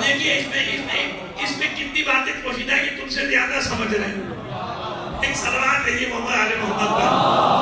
دیکھیے اس میں کتنی باتیں پوشیدہ ہے کہ تم سے زیادہ سمجھ رہے ہیں. ایک صلوات دیجیے محمد آل محمد پر.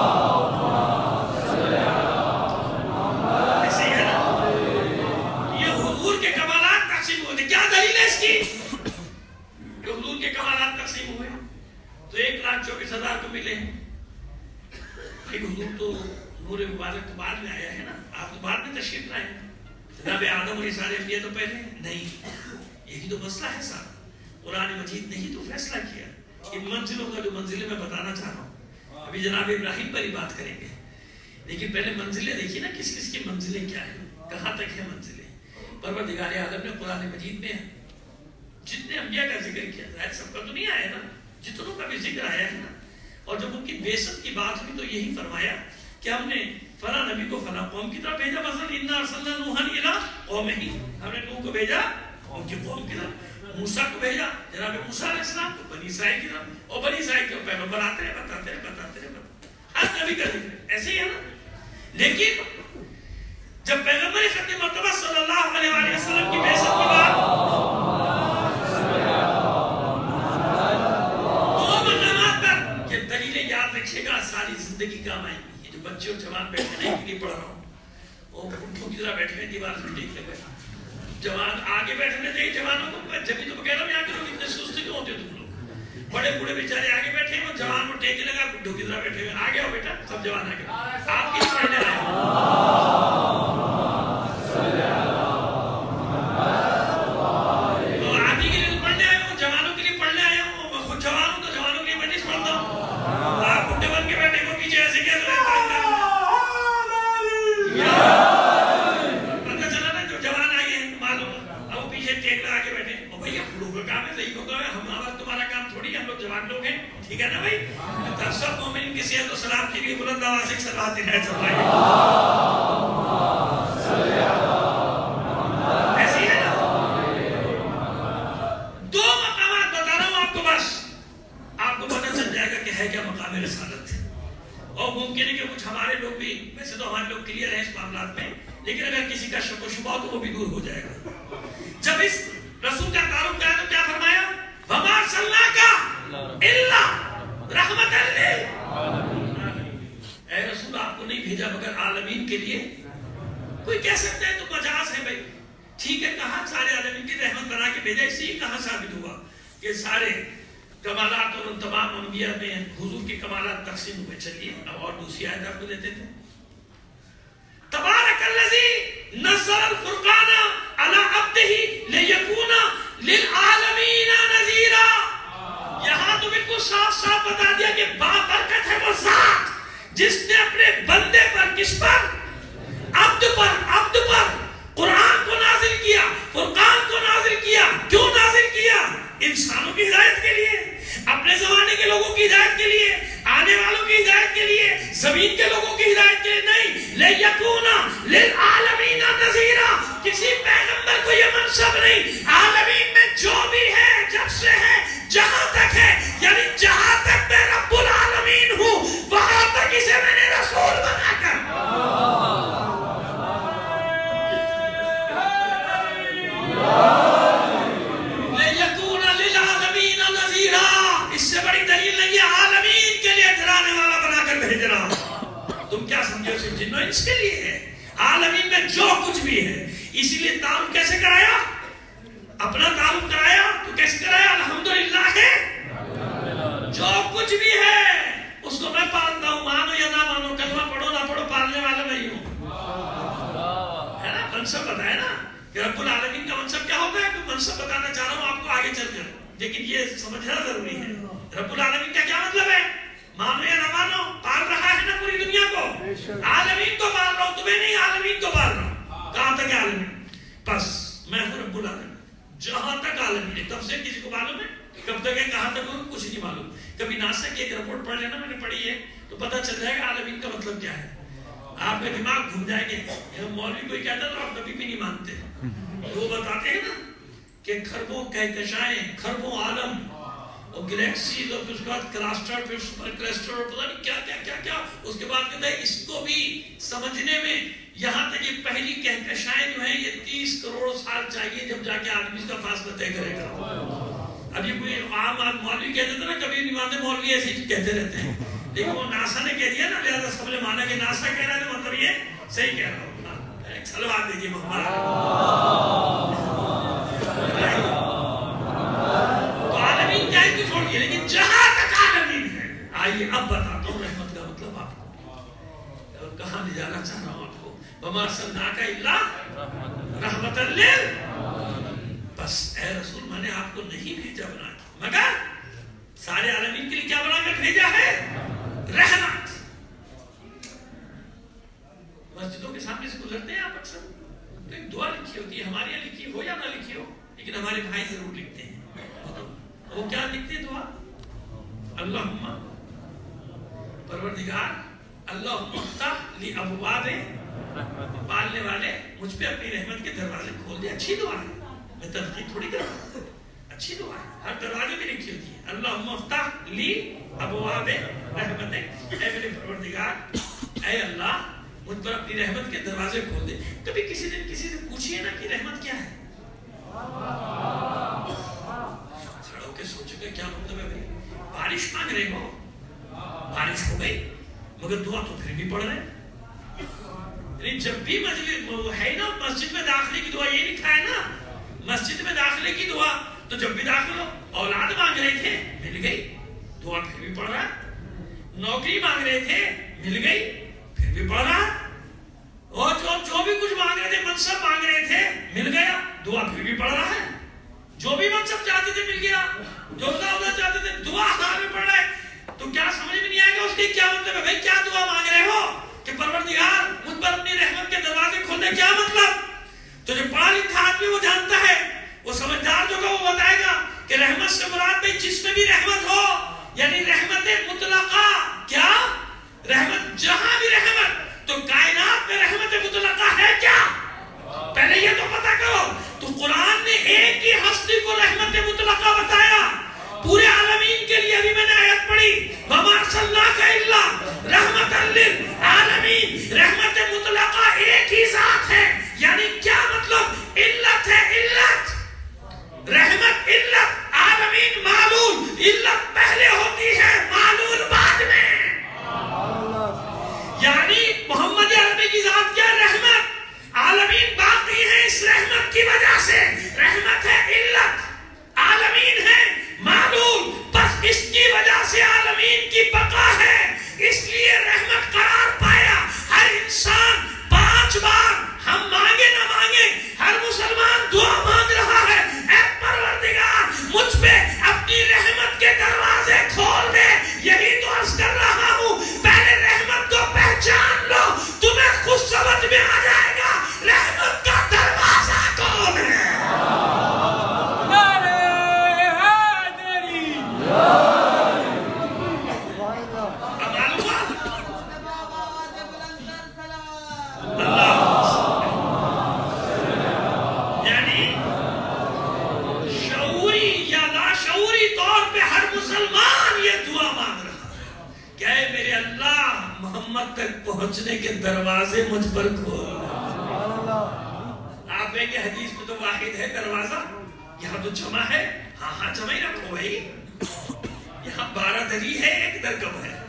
ایسے ہی ہے نا. یہ حضور کے کمالات تقسیم ہوئے. کیا دلیل ہے اس کی کہ حضور کے کمالات تقسیم ہوئے؟ تو 1,24,000 کو ملے ہیں. ایک حضور تو نور مبارک تو بعد میں آیا ہے نا. آپ تو بعد میں تشریف لائے ہیں. جناب آدم اور سارے انبیاء تو پہلے نہیں. یہی تو مسئلہ ہے سارا. قرآن مجید نے ہی تو فیصلہ کیا. ان منزلوں کا جو منزلیں میں بتانا چاہ رہا ہوں, ابھی جناب ابراہیم پر ہی بات کریں گے, لیکن پہلے منزلیں دیکھیے نا کس کس کی منزلیں کیا ہیں, کہاں تک ہے منزلیں. پروردگار عالم نے قرآن مجید میں جتنے انبیاء کا ذکر کیا, ظاہر سب کا تو نہیں آیا نا, جتنوں کا بھی ذکر آیا ہے نا. اور جب ان کی بعثت کی بات ہوئی تو یہی فرمایا کہ ہم نے فلاں نبی کو فلاں قوم کی طرف بھیجا. مثلا انا ارسلنا نوحا الی قومہ, ہم نے نوح کو بھیجا ان کی قوم کی طرف. موسیٰ کو بھیجا جناب موسیٰ علیہ السلام کو بنی اسرائیل کی طرف, اور بنی اسرائیل کے پیغمبر آتے رہے بتاتے رہے. ہر نبی کا ذکر ایسے ہی ہے نا. لیکن جب پیغمبر ختم مرتبہ صلی اللہ علیہ وآلہ وسلم کی بعثت کی بات, دو مقامات پر کہ دلیلیں یاد رکھیے گا ساری زندگی کام آئیں گی. یہ جو بچے اور جوان بیٹھے ہیں ان کے لیے پڑھ رہا ہوں, اور اٹھوں کی طرح بیٹھے ہیں دیوار سے ٹیک کے بیٹھے. جوان آگے بیٹھنے دیں جوانوں کو, جبھی تو کہہ رہا ہوں یہاں کے لوگ اتنے سست کیوں ہوتے تم لوگ. بڑے بوڑھے بیچارے آگے بیٹھے ہیں, جوان کو ٹیک لگا بڈھوں کی طرح بیٹھے ہوئے. آگے آؤ بیٹا, سب جوان آگے. آپ کی پڑھنے آئے تو آپ ہی کے لیے پڑھنے آئے ہوں, جوانوں کے لیے پڑھنے آئے ہوں. میں خود جوان ہوں تو جوانوں کے لیے میں نہیں پڑھتا ہوں. آپ بڈھے بن کے بیٹھے ہو پیچھے ایسے کیا کریں. ٹھیک ہے نا بھائی. سب مومنین کی صحت و سلام کے لیے بلند آواز سے صلوات چلائیں. ایسی ہے نا. دو مقامات بتا رہا ہوں آپ کو, بس آپ کو پتہ چل جائے گا کہ ہے کیا مقام رسالت. اور ممکن ہے کہ کچھ ہمارے لوگ بھی, ویسے تو ہمارے لوگ کلیئر ہیں اس معاملات میں, لیکن اگر کسی کا شک و شبہ تو وہ بھی دور ہو جائے گا. جب اس رسول کا تعارف کیا تو کیا فرمایا, وَمَا أَرْسَلْنَاكَ إِلَّا رَحْمَةً لِّلْعَالَمِينَ. اے رسول آپ کو نہیں بھیجا مگر عالمین کے لیے. کوئی کہہ سکتا ہے تو مجاز ہے بھائی, ٹھیک ہے, کہاں سارے عالمین کی رحمت بنا کے بھیجا, اسی کہاں ثابت ہوا کہ سارے کمالات اور ان تمام انبیاء میں حضور کے کمالات تقسیم ہوئے. چلیے اب اور دوسری آیت آپ کو دیتے تھے. تبارک الذی نزل الفرقان علی عبدہ لیکون للعالمین نذیرا. یہاں تو بالکل صاف صاف بتا دیا کہ بابرکت ہے وہ ذات جس نے اپنے بندے پر, کس پر, عبد پر قرآن کو نازل کیا, فرقان کو نازل کیا. کیوں نازل کیا؟ انسانوں کی ہدایت کے لیے, اپنے زمانے کے لوگوں کی ہدایت کے لیے, آنے والوں کی ہدایت کے لیے, زمین کے لوگوں کی ہدایت کے لیے نہیں. لیکون للعالمین نذیرا. کسی پیغمبر کو یہ منصب نہیں. عالمین میں جو بھی ہے, جب سے ہے, جہاں تک ہے, یعنی جہاں تک میں رب العالمین ہوں وہاں تک اسے میں نے رسول بنا کر لیکون للعالمین نذیرا. اس سے بڑی دلیل نہیں ہے. عالمین کے لیے ڈرانے والا بنا کر بھیج رہا ہوں. تم کیا سمجھو صرف جنوں اس کے لیے ہے. عالمین میں جو کچھ بھی ہے, اسی لیے تعارف کیسے کرایا, اپنا تعارف کرایا تو کیسے کرایا, الحمدللہ ہے. جو کچھ بھی ہے اس کو میں پالتا ہوں, مانو یا نہ مانو, کلمہ پڑھو نہ پڑھو, پالنے والا نہیں ہوں. ہے نا منصب بتایا نا کہ رب العالمین کا منصب کیا ہوتا ہے. کہ منصب بتانا چاہ رہا ہوں آپ کو آگے چل کر, لیکن یہ سمجھنا ضروری ہے. رب العالمین کا کیا مطلب ہے, مانو یا نہ مانو, پال رہا ہے نا پوری دنیا کو. عالمین کو پال رہا ہوں, تمہیں نہیں, عالمین کو پال رہا ہوں. کہاں تک ہے عالمین, بس میں ہوں رب العالمین. جہاں تک عالمین ہے, تب سے کسی کو معلوم ہے کب تک ہے, کہاں تک ہوں, کچھ نہیں معلوم. کبھی ناسا کی ایک رپورٹ پڑھ لینا, میں نے پڑھی ہے, تو پتہ چل جائے گا عالمین کا مطلب کیا ہے. آپ کا دماغ گھوم جائے گا. مولوی کوئی کہتا تو آپ کبھی بھی نہیں مانتے. وہ بتاتے ہیں نا کہ خربوں کہکشائیں, خربوں عالم, اور گلیکسیز اور پھر اس کے بعد کلسٹر، پھر سپر کلسٹر اور پتہ نہیں کیا کیا کیا کیا. اس کے بعد کہتا ہے اس کو بھی سمجھنے میں یہاں تک یہ پہلی کہکشائیں جو ہیں یہ 30 کروڑ سال چاہیے جب جا کے آدمی اس کا فاصلہ طے کرے گا. اب یہ کوئی عام مولوی کہتے تھے نا، کبھی نہیں مانتے مولوی ایسے ہی کہتے رہتے ہیں، لیکن وہ ناسا نے کہہ دیا نا، لہٰذا سب نے مانا کہ ناسا کہہ رہا ہے تو مطلب یہ صحیح کہہ رہا ہوں. ایک سلوات دیجیے محمد. تو عالمین کیا ہے چھوڑ دیا، لیکن جہاں تک عالمین ہے، آئیے اب بتاتا ہوں رحمت کا مطلب آپ کو کہاں لے جانا چاہ رہا ہوں آپ کو. وما ارسلناک الا رحمۃ للعالمین. بس اے رسول میں نے آپ کو نہیں بھیجا بنا کے مگر سارے عالمین کے لیے کیا بنا کر بھیجا ہے؟ رحمت. مسجدوں کے سامنے سے گزرتے ہیں آپ اکثر تو ایک دعا لکھی ہوتی ہے، ہمارے یہاں لکھی ہو یا نہ لکھی ہو لیکن ہمارے بھائی ضرور لکھتے ہیں. وہ کیا لکھتے ہیں دعا؟ اللہم پروردگار اللہم افتح لی ابواب، پالنے والے مجھ پہ اپنی رحمت کے دروازے کھول دے. اچھی دعا ہے، میں تنقید تھوڑی کر رہا ہوں، اچھی دعا ہے، ہر دروازے میں لکھی ہوتی ہے اللہم افتح لی ابواب رحمت. اے میرے پروردگار، اے اللہ مجھ پر اپنی رحمت کے دروازے کھول دے. کبھی کسی دن کسی سے پوچھئے نا کہ رحمت کیا ہے؟ کھڑے ہو کے سوچے گا کیا مطلب ہے بھائی؟ بارش مانگ رہے ہو، بارش ہو گئی مگر دعا تو پھر بھی پڑھ رہے. یعنی جب بھی مسجد ہے نا، مسجد میں داخلے کی دعا یہ لکھا ہے نا، مسجد میں داخلے کی دعا تو جب بھی داخل ہو. اولاد مانگ رہے تھے مل گئی، دعا پھر بھی پڑھ رہا. نوکری مانگ رہے تھے مل گئی، پھر بھی پڑھ رہا. اور جو بھی کچھ مانگ رہے تھے، منصب مانگ رہے تھے مل گیا، دعا پھر بھی پڑھ رہا ہے. جو بھی منصب چاہتے تھے مل گیا، جو ادھر چاہتے تھے دعا حال میں پڑھ رہے. تو کیا سمجھ میں نہیں آئے گا اس کی کیا مطلب ہے؟ بھائی کیا دعا مانگ رہے ہو کہ پروردگار مجھ پر اپنی رحمت کے دروازے کھولنے، کیا مطلب؟ تو جو پڑھا لکھا آدمی وہ جانتا ہے، وہ سمجھدار جو کہ وہ بتائے گا کہ رحمت سے مراد میں جس میں بھی رحمت ہو، یعنی رحمت مطلقہ. کیا رحمت؟ جہاں بھی رحمت. تو کائنات میں رحمت مطلقہ ہے کیا؟ پہلے یہ تو پتا کرو. تو قرآن نے ایک ہی ہستی کو رحمت مطلقہ بتایا پورے عالمین کے لیے. ابھی میں نے آیت پڑھی وَمَا أَرْسَلْنَاكَ إِلَّا رَحْمَةً لِلْعَالَمِينَ. رحمت مطلقہ ایک ہی ذات ہے. یعنی کیا مطلب؟ علت ہے، علت. رحمت علت، عالمین معلول. علت پہلے ہوتی ہے، معلول بعد میں. یعنی محمد عربی کی ذات کیا؟ رحمت. عالمین باقی ہے اس رحمت کی وجہ سے. رحمت ہے علت، عالمین ہے معلول. بس اس کی وجہ سے عالمین کی بقا ہے. اس لیے رحمت قرار پایا. ہر انسان 5 بار، ہم مانگے نہ مانگے، ہر مسلمان دعا مانگ رہا ہے اے پروردگار مجھ پہ اپنی رحمت کے دروازے کھول دے. یہی تو عرض کر رہا ہوں، پہلے رحمت کو پہچان لو، تمہیں خود سمجھ میں آ جائے گا رحمت کا دروازہ کون ہے. محمد تک پہنچنے کے دروازے مجھ پر کھول. آپ کہیں گے حدیث میں تو واحد ہے دروازہ، یہاں تو جمع ہے. ہاں ہاں جمع ہی رکھو بھائی. یہاں 12 دری ہے، ایک در کب ہے؟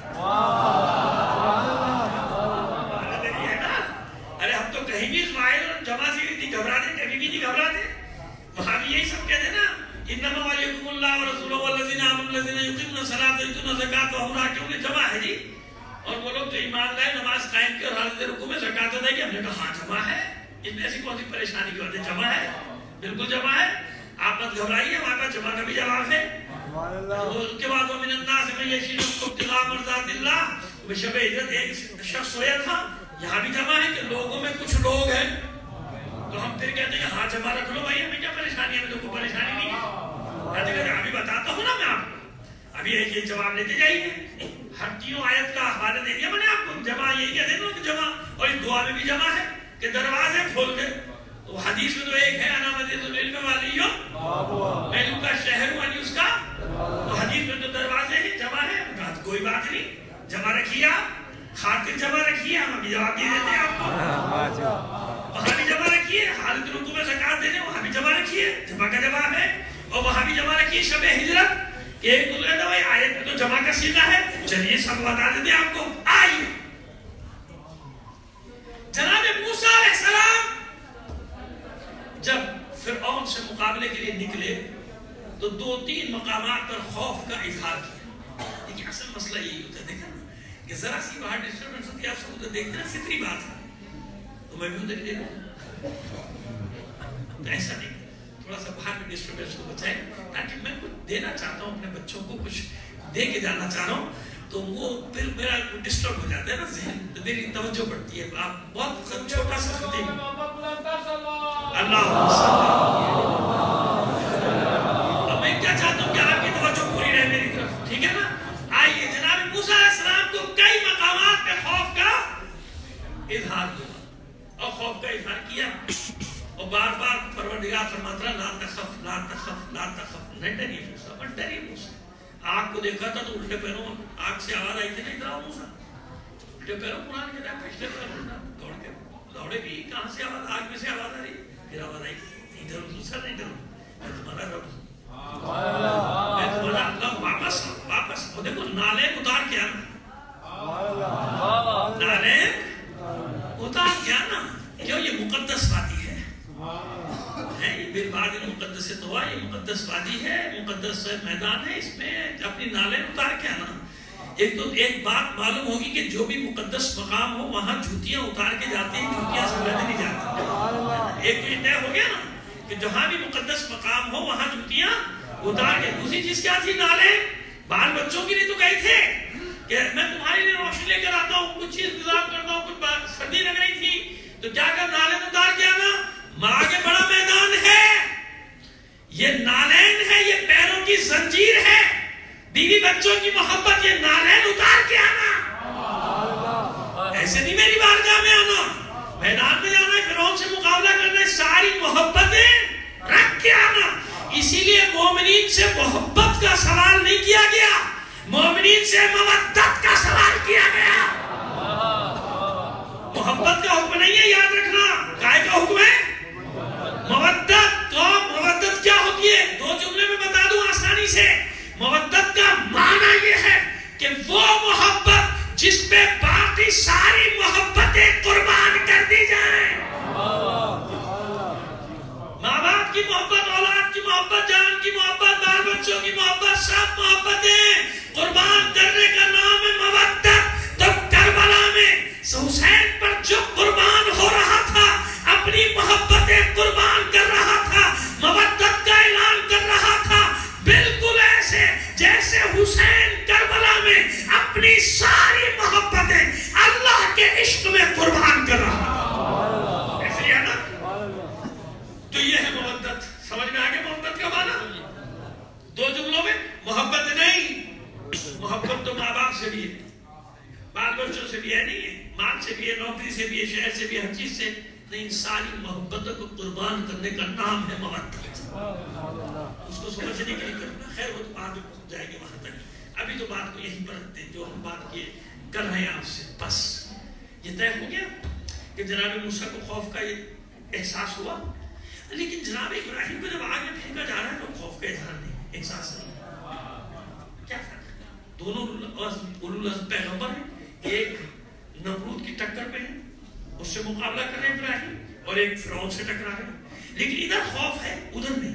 12 دری ہے نا. ارے ہم تو کہیں بھی قائل اور جمع سے نہیں گھبراتے، کبھی بھی نہیں گھبراتے. وہاں بھی یہی سب کہتے ہیں نا انما ولیکم اللہ ورسولہ والذین آمنوا الذین یقیمون الصلاۃ ویؤتون الزکاۃ وهم راکعون. جمع ہے جی. اور وہ لوگ جو ایمان لائے، نماز قائم کی اور حالت رکوع میں زکات ادا کی. ہم نے کہا ہاں جمع ہے، اس میں ایسی کون سی پریشانی کی بات ہے؟ جمع ہے، بالکل جمع ہے. آپ مت گھبرائیے، ہمارے پاس جمع کا بھی جواب ہے. اس کے بعد وَمِنَ النَّاسِ مَن يَشْرِكُ ابْتِغَاءَ مَرْضَاتِ اللَّهِ. شب عزت ایک شخص سویا تھا. یہاں بھی جمع ہے کہ لوگوں میں کچھ لوگ ہیں. تو ہم پھر کہتے ہیں ہاں جمع رکھ لو بھائی، ہمیں کیا پریشانی ہے؟ ہمیں تو کوئی پریشانی نہیں ہے. ابھی بتاتا ہوں نا میں آپ کو. ابھی یہ جواب لیتے جائیے. ہر تینوں آیت کا حوالہ دے دیا میں نے آپ کو. جمع یہی کہتے ہیں کہ جمع، اور اس دعا میں بھی جمع ہے کہ دروازے کھول دے. تو حدیث میں تو ایک ہے انا مدینۃ العلم والی، میں علم کا شہر ہوں، اس کا. تو حدیث میں تو دروازے ہیں جمع ہے، کہا کوئی بات نہیں، جمع رکھیے آپ، خاطر جمع رکھیے، ہم ابھی جواب دے دیتے ہیں آپ کو، وہاں بھی جمع رکھیے، حالت رکوع میں زکات دینے وہاں بھی جمع رکھیے، جمع کا جواب ہے، اور وہاں بھی جمع رکھیے شب ہجرت، ایک دوسرے دوائی آیت میں تو جمع کا صیغہ ہے، چلیے سب بتا دیتے ہیں آپ کو، آئیے جناب موسیٰ علیہ السلام جب فرعون سے مقابلے کے لیے نکلے تو 2-3 مقامات پر خوف کا اظہار کیا. لیکن اصل مسئلہ یہی ہوتا ہے، دیکھا نا کہ ذرا سی باہر ڈسٹربنس ہوتی ہے، آپ سب ادھر دیکھتے ہیں، فطری بات ہے، تو میں بھی ادھر دیکھوں، تو ایسا نہیں، تھوڑا سا باہر میں ڈسٹربنس کو بچائیں، تاکہ میں کچھ دینا چاہتا ہوں اپنے بچوں کو، کچھ دے کے جانا چاہ رہا ہوں، تو وہ پھر میرا ڈسٹرب ہو جاتا ہے نا ذہن، تو میری توجہ بڑھتی ہے. آپ بہت چھوٹا سا خطیب، اللہ میں کیا چاہتا ہوں کہ آپ کی توجہ پوری رہے میری طرف، ٹھیک ہے نا. آئیے جناب موسیٰ علیہ السلام کو کئی مقامات پہ خوف کا اظہار ہوا اور خوف کا اظہار کیا، اور بار بار پروردگار فرماتا رہا لا تخف لا تخف لا تخف، نہیں ڈریے موسیٰ، مت ڈریے موسیٰ. آگ کو دیکھا تھا تو الٹے پیروں آگ سے آواز آئی تھی، نہیں ڈراؤ موسیٰ، الٹے پیروں قرآن کے دائیں پچھلے پیروں دوڑ کے دوڑے بھی، کہاں سے آواز، آگ میں سے آواز آ رہی ہے، پھر آواز آئی نہیں ڈرو موسیٰ، نہیں ڈرو، میں تمہارا رب ہوں، میں تمہارا اللہ. واپس وہ دیکھو نالین اتار کے آنا، نالین اتار کے آنا، کیوں یہ مقدس وادی ہے، یہ بالبعد مقدس طوا، یہ مقدس وادی ہے، مقدس میدان ہے، اس میں اپنی نالین اتار کے آنا. ایک بات معلوم ہوگی کہ جو بھی مقدس مقام ہو وہاں جوتیاں اتار کے جاتے ہیں، جوتیاں سمیٹے نہیں جاتی. ایک تو یہ طے ہو گیا نا کہ جہاں بھی مقدس مقام ہو وہاں جوتیاں اتار کے. دوسری چیز کیا تھی؟ نالین. بال بچوں کے لیے تو گئے تھے کہ میں تمہارے لیے روشنی لے کر آتا ہوں، کچھ چیز انتظام کرتا ہوں، کچھ سردی لگ رہی تھی تو کیا کر نالین اتار کے آنا. آگے بڑا میدان ہے، یہ نالین ہے، یہ پیروں کی زنجیر ہے، بیوی بچوں کی محبت، یہ نالین اتار کے آنا. ایسے نہیں میری بارگاہ میں آنا، میدان میں جانا ہے، فرعون سے مقابلہ کرنا ہے، ساری محبتیں رکھ کے آنا. اسی لیے مومنین سے محبت کا سوال نہیں کیا گیا، مومنین سے مودت کا سوال کیا گیا. محبت کا حکم نہیں ہے، یاد رکھنا. کائے کا حکم ہے؟ مودت. تو مودت کیا ہوتی ہے؟ 2 جملے میں بتا دوں آسانی سے. مودت کا معنی یہ ہے کہ وہ محبت جس پہ باقی ساری محبتیں قربان کر دی جائیں. ماں باپ کی محبت، اولاد کی محبت، جان کی محبت، بال بچوں کی محبت، سب محبتیں قربان کرنے کا نام ہے مودت. تو کربلا میں حسین پر جو قربان ہو رہا تھا، اپنی محبتیں قربان کر رہا تھا، مودت کا اعلان کر رہا تھا، بالکل ایسے جیسے حسین کربلا میں اپنی ساری محبتیں اللہ کے عشق میں قربان کر رہا تھا. ایسے ہی ہے نا؟ تو یہ ہے مودت. سمجھ میں آگے محبت کا معنی 2 جملوں میں. محبت نہیں، محبت تو ماں باپ سے بھی ہے، بال بچوں سے بھی ہے، نہیں ہے، مال سے بھی ہے، نوکری سے بھی ہے، شہر سے بھی ہے، ہر چیز سے نہیں. ساری محبتوں کو قربان کرنے کا نام ہے مودت. اس کو سمجھنے کے لیے کرنا. خیر وہ تو بعد میں پہنچ جائے گی وہاں تک، ابھی تو بات کو یہیں پر رکھتے ہیں جو ہم بات کیے کر رہے ہیں آپ سے. بس یہ طے ہو گیا کہ جناب موسیٰ کو خوف کا یہ احساس ہوا، لیکن جناب ابراہیم کو جب آگے پھینکا جا رہا ہے تو خوف کا اظہار نہیں، احساس نہیں. کیا فرق ہے؟ دونوں اولو العزم پیغمبر ہیں، ایک نمرود کی ٹکر میں ہے، اس سے مقابلہ کر رہے ہیں ابراہیم، اور ایک فرعون سے ٹکرا رہے ہیں، لیکن ادھر خوف ہے ادھر نہیں.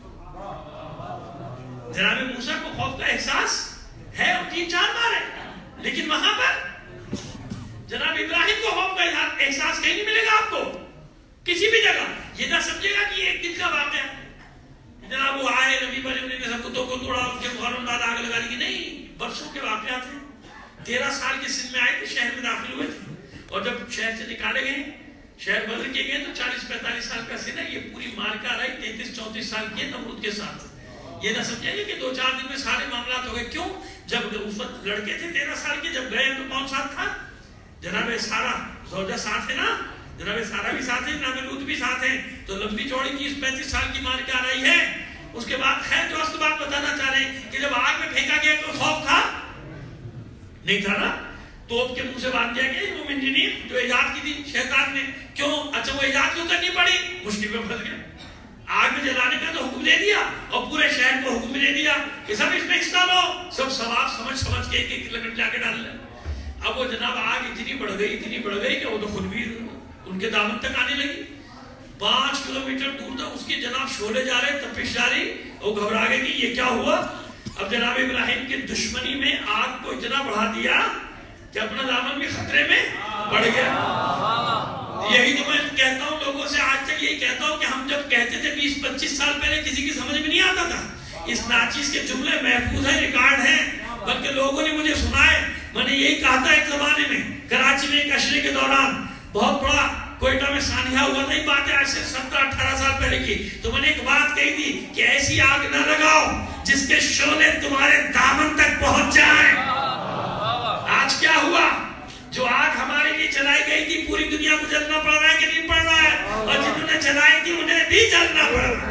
جناب موسیٰ کو خوف کا احساس ہے اور 3-4 بار ہے، لیکن وہاں پر جناب ابراہیم کو خوف کا احساس کہیں نہیں ملے گا آپ کو کسی بھی جگہ. یہ نہ سمجھے گا کہ یہ ایک دن کا واقعہ ہے، جناب وہ آئے نبی بنے انہوں نے سب کتوں کو توڑا، اس کے محرم داد آگ لگا دی. نہیں، برسوں کے واقعات ہیں. 13 سال کے سن میں آئے تھے، شہر میں داخل ہوئے تھے، اور جب شہر سے نکالے گئے، شہر بدر کیے گئے تو 40-45 سال کا سن ہے. یہ پوری مارکا رہی 33-34 سال کی ہے نمرود کے ساتھ. یہ نہ سمجھیں گے کہ 2-4 دن میں سارے معاملات ہو گئے. کیوں؟ جب اس وقت لڑکے تھے 13 سال کے، جب گئے تو کون ساتھ تھا؟ جناب سارا زوجہ ساتھ ہے نا، جناب سارا بھی ساتھ ہے، جناب لوط بھی ساتھ ہے. تو لمبی چوڑی 30-35 سال کی مارکا رہی ہے. اس کے بعد خیر جو اصل بات بتانا چاہ رہے ہیں کہ جب آگ میں پھینکا گیا تو خوف تھا نہیں تھا نا. توپ کے منہ سے باندھ دیا گیا وہ انجینئر جو ایجاد کی تھی شیطان نے. کیوں؟ اچھا وہ ایجاد کیوں کرنی پڑی؟ مشکل میں پھنس گیا. آگ میں جلانے کا تو حکم دے دیا اور پورے شہر کو حکم دے دیا کہ سب اس میں حصہ لو. سب ثواب سمجھ کے ایک لکڑ لا کے ڈال لیں. اب وہ جناب آگ اتنی بڑھ گئی کہ وہ تو خود بھی ان کے دامن تک آنے لگی. 5 کلومیٹر دور تک اس کے جناب شعلے جا رہے, تپش جا رہی. وہ گھبرا گئے کہ یہ کیا ہوا. اب جناب ابراہیم کے دشمنی میں آگ کو اتنا بڑھا دیا کہ اپنا دامن بھی خطرے میں پڑ گیا. یہی تو میں کہتا ہوں لوگوں سے, آج تک یہی کہتا ہوں کہ ہم جب کہتے تھے 20-25 سال پہلے کسی کی سمجھ میں نہیں آتا تھا. اس ناچیز کے جملے محفوظ ہیں, ریکارڈ ہیں, بلکہ لوگوں نے مجھے سنائے. میں نے یہی کہا تھا ایک زمانے میں کراچی میں ایک عشرے کے دوران بہت بڑا کوئٹہ میں سانحہ ہوا تھا. بات ہے آج سے 17-18 سال پہلے کی. تو میں نے ایک بات کہی تھی کہ ایسی آگ نہ لگاؤ جس کے شعلے تمہارے دامن تک پہنچ جائیں. آج کیا ہوا؟ جو آگ ہمارے لیے چلائی گئی تھی پوری دنیا کو جلنا پڑ رہا ہے کہ نہیں پڑ رہا ہے؟ اور جنہوں نے چلائی تھی انہیں بھی جلنا پڑ رہا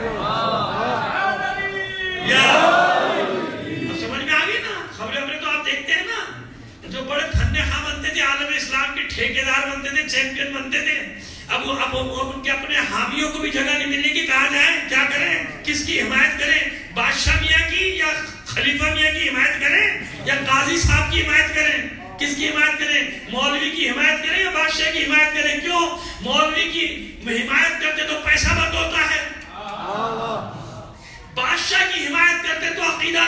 ہے. سمجھ میں آ گئی نا خبریں تو آپ دیکھتے ہیں نا. جو بڑے فن خواہ بنتے تھے عالم اسلام کے ٹھیکیدار بنتے تھے, چیمپئن بنتے تھے, اب ان کے اپنے حامیوں کو بھی جگہ نہیں ملنے کی. کہا جائے کیا کریں, کس کی حمایت کریں؟ بادشاہ میاں کی یا خلیفہ میاں کی حمایت کریں یا قاضی صاحب کی حمایت کریں؟ کس کی حمایت کریں؟ مولوی کی حمایت کریں یا بادشاہ کی حمایت کریں؟ کیوں؟ مولوی کی حمایت کرتے تو پیسہ بند ہوتا ہے, بادشاہ کی حمایت کرتے تو عقیدہ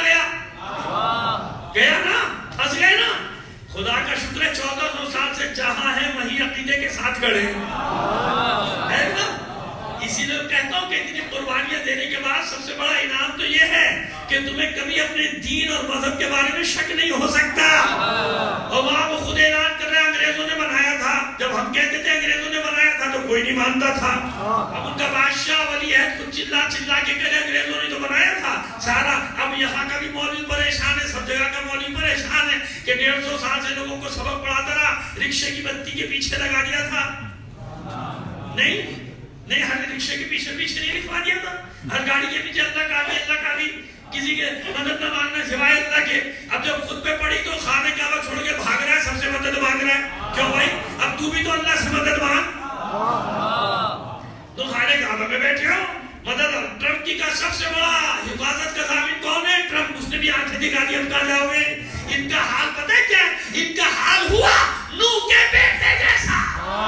گیا نا, پھنس گئے نا. خدا کا شکر ہے 1400 سال سے جہاں ہے وہیں عقیدے کے ساتھ کھڑے ہیں نا. اسی لیے کہتا ہوں کہ اتنی قربانیاں دینے کے بعد سب سے بڑا انعام تو یہ ہے کہ تمہیں کبھی اپنے دین اور مذہب کے بارے میں شک نہیں ہو سکتا. اور وہاں وہ خود اعلان کر رہے ہیں انگریزوں نے بنایا تھا. جب ہم کہتے تھے انگریزوں نے بنایا تھا تو کوئی نہیں مانتا تھا. اب ان کا بادشاہ ولی عہد خود چلا کے کہے انگریزوں نے تو بنایا تھا سارا. اب یہاں کا بھی مولوی پریشان ہے, سب جگہ کا مولوی پریشان ہے کہ 150 سال سے لوگوں کو سبق پڑھاتا رہا, رکشے کی بتی کے پیچھے لگا دیا تھا. نہیں ہر رکشے کے پیچھے نہیں لکھوا دیا تھا. ہر گاڑی کے پیچھے اللہ کا بھی کسی کے مدد نہ مانگنا سوائے اللہ کے. اب جب خود پہ پڑی تو خانہ کعبہ چھوڑ کے بھاگ رہا ہے, سب سے مدد مانگ رہا ہے. کیوں بھائی؟ اب تو بھی تو اللہ سے مدد مانگ. تو خانہ کعبہ میں بیٹھے ہو مدد. ٹرمپ کی کا سب سے بڑا حفاظت کا ضامن کون ہے؟ ٹرمپ. اس نے بھی آنکھیں دکھا دی. اب کہاں جاؤ گے؟ ان کا حال پتہ ہے کیا؟ ان کا حال ہوا نوح کے بیٹے جیسا.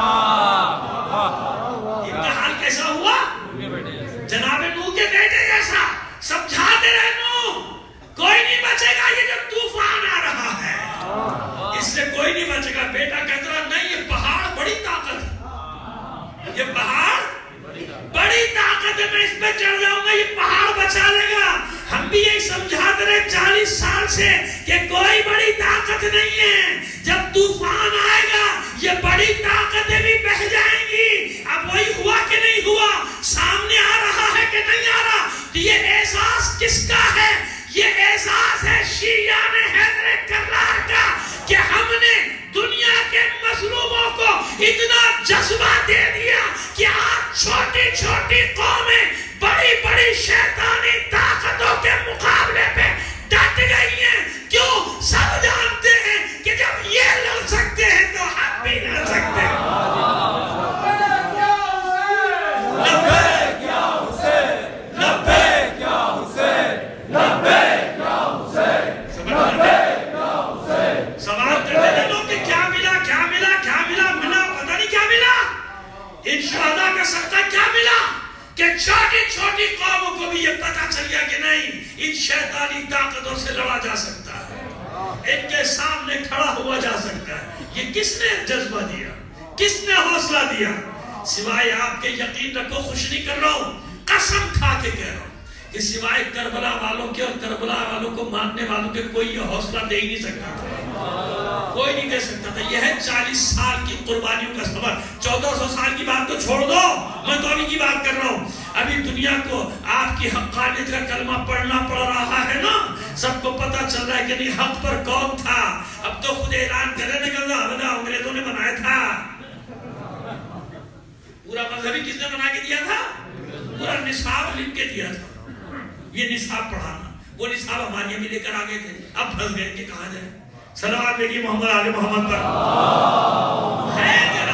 ان کا حال کیسا ہوا؟ جناب نوح کے بیٹے جیسا. سمجھاتے رہے نوح کوئی نہیں بچے گا, یہ جو طوفان آ رہا ہے اس سے کوئی نہیں بچے گا. بیٹا کہتا رہا نہیں یہ پہاڑ بڑی طاقت ہے, یہ پہاڑ بڑی طاقت ہے, میں اس پہ چڑھ جاؤں گا, یہ پہاڑ بچا لے گا. ہم بھی یہی سمجھاتے رہے 40 سال سے کہ کوئی بڑی طاقت نہیں ہے. جب طوفان آئے گا یہ بڑی طاقتیں بھی بہہ جائیں گی. اب وہی ہوا کہ نہیں ہوا؟ سامنے آ رہا ہے کہ نہیں آ رہا؟ تو یہ احساس کس کا ہے؟ یہ احساس ہے شیعان حیدر کرار کا کہ ہم نے دنیا کے مظلوموں کو اتنا جذبہ دے دیا کہ آج چھوٹی چھوٹی قومیں بڑی بڑی شیطانی طاقتوں کے مقابلے پہ ڈٹ گئی ہیں. کیوں؟ سب جانتے ہیں کہ جب یہ لڑ سکتے ہیں تو ہم بھی لڑ سکتے ہیں. ان شہداء کا صدقہ کیا ملا کہ چھوٹی چھوٹی قوموں کو بھی یہ پتہ چل گیا کہ نہیں ان شیطانی طاقتوں سے لڑا جا سکتا ہے, ان کے سامنے کھڑا ہوا جا سکتا ہے. یہ کس نے جذبہ دیا, کس نے حوصلہ دیا؟ سوائے آپ کے یقین رکھو, خوش نہیں کر رہا ہوں, قسم کھا کے کہہ رہا ہوں کہ سوائے کربلا والوں کے اور کربلا والوں کو ماننے والوں کے کوئی یہ حوصلہ دے ہی نہیں سکتا تھا, کوئی نہیں دے سکتا تھا. یہ ہے 40 سال کی قربانیوں کا سبب. 1400 سال کی بات تو چھوڑ دو, میں تو ابھی کی بات کر رہا ہوں. ابھی دنیا کو آپ کی حقانیت کا کلمہ پڑھنا پڑ رہا ہے نا, سب کو پتہ چل رہا ہے کہ نہیں حق پر کون تھا. اب تو خود اعلان کرنے لگا انگریزوں نے بنایا تھا. پورا مذہبی کس نے بنا کے دیا تھا؟ پورا نصاب لکھ کے دیا تھا. یہ نصاب پڑھانا، وہ نصاب ہمارے بھی لے کر آگے تھے، اب پھنس گئے کہ کہاں جائے. صلوات بھیجیے محمد آل محمد پر. ہے ذرا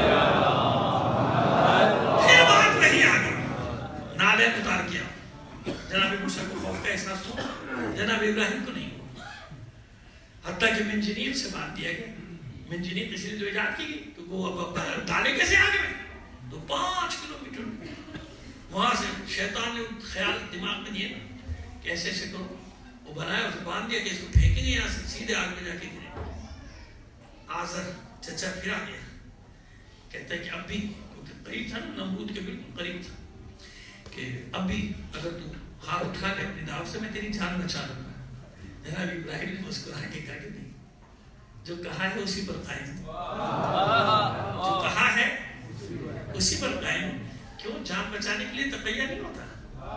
پھر بات وہی آ گئی، نالے اتار کیا. جناب موسیٰ کو خوف کا احساس ہوا، جناب ابراہیم کو نہیں ہوا. حتیٰ کہ منجنیق سے بات دیا گیا. منجنیق اس لیے تو ایجاد کی گئی تو وہ ڈالے کیسے آگے میں تو 5 کلومیٹر وہاں سے شیطان نے خیال دماغ میں دیا کہ ایسے ایسے کرو، وہ بنایا، اسے باندھ دیا کہ اس کو پھینکیں گے یہاں سے سیدھے آگ میں جا کے گرے. آزر چچا پھر آ گیا، کہتا ہے کہ اب بھی قریب تھا نا، نمرود کے بالکل قریب تھا، کہ اب بھی اگر تو ہاتھ اٹھا لے اپنی دعوت سے میں تیری جان بچا لوں گا. جناب ابراہیم نے مسکرا کے کہا کہ نہیں، جو کہا ہے اسی پر قائم، جو کہا ہے اسی پر قائم. کیوں؟ جان بچانے کے لیے تقیہ نہیں ہوتا،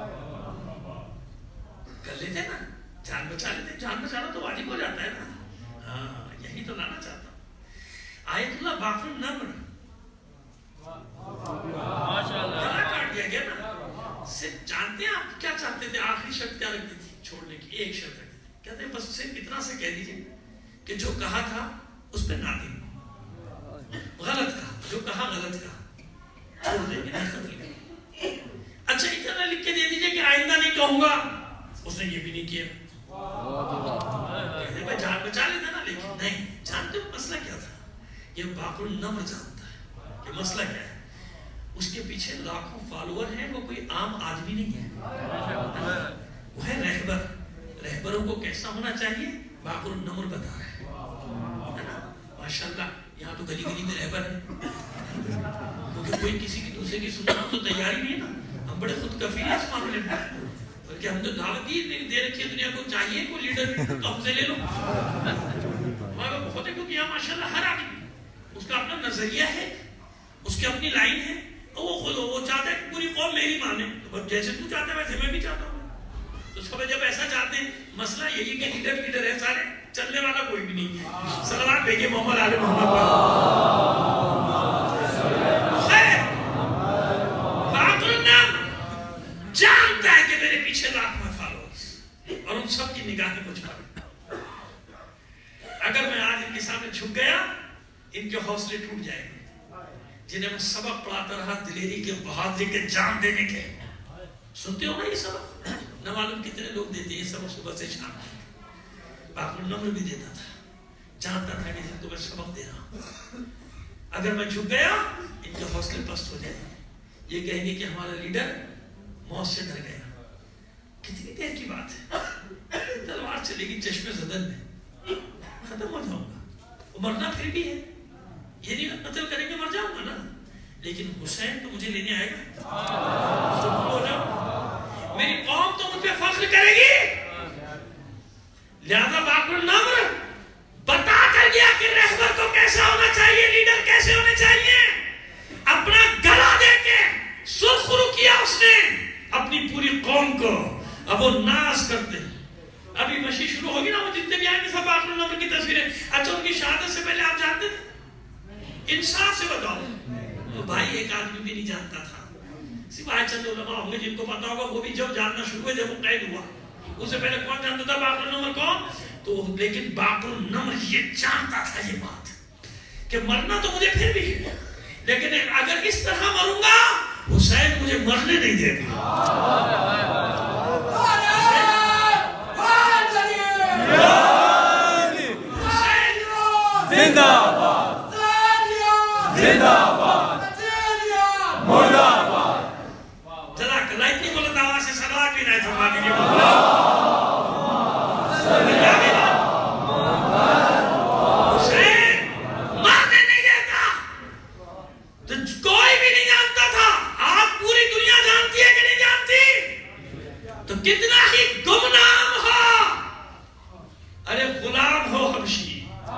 کر لیتے نا، جان بچا لیتے. جان بچانا تو واجب ہو جاتا ہے نا. ہاں یہی تو لانا چاہتا ہوں. آیت اللہ باقر النمر گلا کاٹ دیا گیا نا. صرف جانتے ہیں آپ کیا چاہتے تھے؟ آخری شرط کیا رکھتی تھی چھوڑنے کی؟ ایک شرط رکھتی تھی، کہتے ہیں بس صرف اتنا سے کہہ دیجئے کہ جو کہا تھا اس پہ نادم، غلط کہا، جو کہا غلط کہا، چھوڑ دیں گے، نہیں ختم. اچھا اتنا لکھ کے دے دیجئے کہ آئندہ نہیں کہوں گا. اس نے یہ بھی نہیں کیا. کہتے ہیں جان بچا لیتا نا، لیکن نہیں. جانتے ہو مسئلہ کیا تھا؟ یہ باقر النمر جانتا ہے کہ مسئلہ کیا ہے. اس کے پیچھے لاکھوں فالوور ہیں، وہ کوئی عام آدمی نہیں ہے، وہ ہے رہبر. رہبروں کو کیسا ہونا چاہیے؟ باقر النمر بتا رہا ہے نا. ماشاءاللہ یہاں تو گلی گلی میں رہبر ہے، کیونکہ کوئی کسی کی دوسرے کی سننا تو تیاری نہیں ہے نا. ہم بڑے خود کفیل ہیں اس معاملے میں، بلکہ ہم تو دعوت ہی دے رکھی ہے دنیا کو. چاہیے کوئی لیڈر تو ہم سے لے لو. ہمارا بہت ہے کیونکہ یہاں ماشاءاللہ ہر آدمی اس کا اپنا نظریہ ہے، اس کی اپنی لائن ہے. وہ خود وہ چاہتا ہے کہ پوری قوم میری مانے، تو جیسے تو چاہتا ہے ویسے میں بھی چاہتا ہوں. تو اس کا جب ایسا چاہتے ہیں، مسئلہ یہی کہ لیڈر ہے سارے، چلنے والا کوئی بھی نہیں ہے. صلوات بھیجیے محمد آل محمد پر. باقر النمر جانتا ہے کہ میرے پیچھے لاکھ فالوورز اور ان سب کی نگاہیں مجھ پر. اگر میں آج ان کے سامنے جھک گیا، ان کے حوصلے ٹوٹ جائیں گے، جنہیں میں سبق پڑھاتا رہا دلیری کے، بہادری کے، جان دینے کے. سنتے ہو نا یہ سبق؟ نہ معلوم کتنے لوگ دیتے ہیں یہ سبق صبح سے شام تک. باقر النمر بھی دیتا تھا، جانتا تھا کہ جن کو میں سبق دے رہا ہوں. اگر میں جھک گیا، ان کے حوصلے پست ہو جائیں گے. یہ کہیں گے کہ ہمارا لیڈر موت سے ڈر گیا. کتنی دیر کی بات ہے، تلوار چلے گی چشمے زدن میں، ختم ہو جاؤں گا. وہ مرنا پھر بھی ہے، یہ نہیں قتل کریں گے مر جاؤں گا نا، لیکن حسین تو مجھے لینے آئے گا. میری قوم تو مجھ پہ فخر کرے گی. لہذا باقر النمر بتا کر گیا کہ رہبر کو کیسا ہونا چاہیے، لیڈر کیسے ہونے چاہیے. اپنا گلا دے کے سرخرو کیا اس نے اپنی پوری قوم کو. اب وہ ناز کرتے ہیں. ابھی مشی شروع ہوگی نا، وہ جتنے بھی آئیں گے سب باقر النمر کی تصویریں. اچھا ان کی شہادت سے پہلے آپ جانتے تھے؟ انصاف سے بتاؤ. تو بھائی ایک آدمی بھی نہیں جانتا تھا، سوائے چند علماء ہوں گے جن کو پتا ہوگا، وہ بھی جب جاننا شروع ہوئے جب وہ قید ہوا. اس سے پہلے کون جانتا تھا باقر النمر کون؟ تو لیکن باقر النمر یہ جانتا تھا یہ بات کہ مرنا تو مجھے پھر بھی ہے، لیکن اگر اس طرح مروں گا حسین مجھے مرنے نہیں دے گا. زندہ باد، زندہ باد، مردہ باد. ذرا اتنی بلند آواز سے صلوات بھی نہیں فرما دیجیے. حسین مرنے نہیں دیتا تو کوئی بھی نہیں جانتا تھا. آپ پوری دنیا جانتی ہے کہ نہیں جانتی؟ تو کتنا ہی گمنام ہو، ارے غلام ہو حبشی،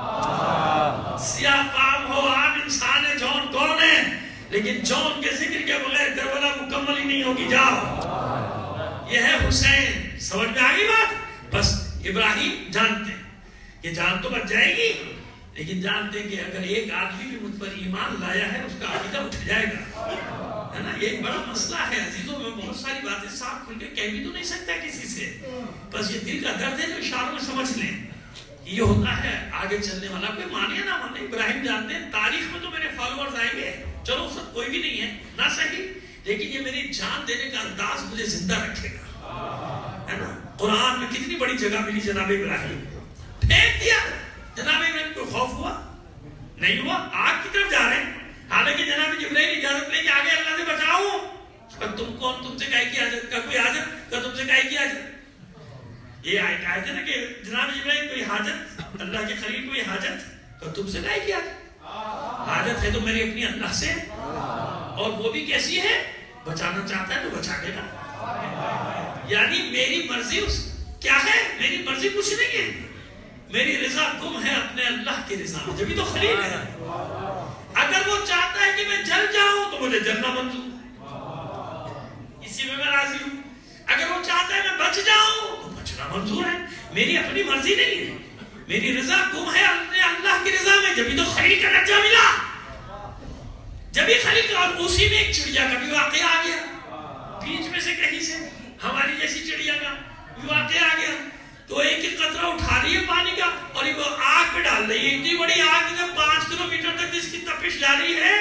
سیاہ فام ہو، عام انسان ہے، جون کون ہے، لیکن جون کے ذکر کے بغیر کربلا مکمل ہی نہیں ہوگی. جاؤ، یہ ہے حسین. سمجھ میں آگئی بات؟ بس ابراہیم جانتے ہیں یہ جان تو بچ جائے گی، لیکن جانتے ہیں کہ اگر ایک آدمی بھی مجھ پر ایمان لایا ہے اس کا عقیدہ اٹھ جائے گا، ہے نا. یہ ایک بڑا مسئلہ ہے عزیزوں. میں بہت ساری باتیں صاف کھل کے کہہ بھی تو نہیں سکتا کسی سے، بس یہ دل کا درد ہے جو اشاروں میں سمجھ لیں. یہ ہوتا ہے آگے چلنے والا. کوئی مانے نہ مانے، ابراہیم جانتے ہیں تاریخ میں تو میرے فالوورز آئیں گے، چلو اس وقت کوئی بھی نہیں ہے نہ صحیح، لیکن یہ میری جان دینے کا انداز مجھے زندہ رکھے گا، ہے نا. قرآن میں کتنی بڑی جگہ ملی جناب ابراہیم. پھینک دیا جناب ابراہیم کو خوف ہوا نہیں ہوا، آگ کی طرف جا رہے ہیں. حالانکہ جناب جبرائیل اجازت لے کے آگے اللہ سے بچاؤ. تم کون؟ تم سے کہے کی حاجت کا کوئی حاجت کا؟ تم سے کہے کی حاجت؟ یہ آیت ہے نا کہ جناب جبرائیل کوئی حاجت، اللہ کے قریب کوئی حاجت تو تم سے کہے کی حاجت؟ حاجت ہے تو میری اپنی اللہ سے، اور وہ بھی کیسی ہے؟ بچانا چاہتا ہے تو بچا دے گا. یعنی میری مرضی کیا ہے؟ میری مرضی کچھ نہیں ہے، میری رضا گم ہے اپنے اللہ کی رضا میں، جبھی تو خلیل ہے. اگر وہ چاہتا ہے کہ میں جل جاؤں تو مجھے جلنا منظور، اسی میں راضی ہوں. اگر وہ چاہتا ہے میں بچ جاؤں تو بچنا منظور ہے. میری اپنی مرضی نہیں ہے، میری رضا گم ہے اپنے اللہ کی رضا میں، جبھی تو خلیل کا درجہ ملا. جبھی خلیل کا، اور اسی میں ایک چڑیا کا بھی واقعہ آ گیا، بیچ میں سے کہیں سے ہماری جیسی چڑیا کا بھی واقعہ آ گیا. تو ایک ایک قطرہ اٹھا رہی ہے پانی کا اور وہ آگ پہ ڈال رہی ہے. اتنی بڑی آگ ہے 5 کلومیٹر تک جس کی تپش جا رہی ہے.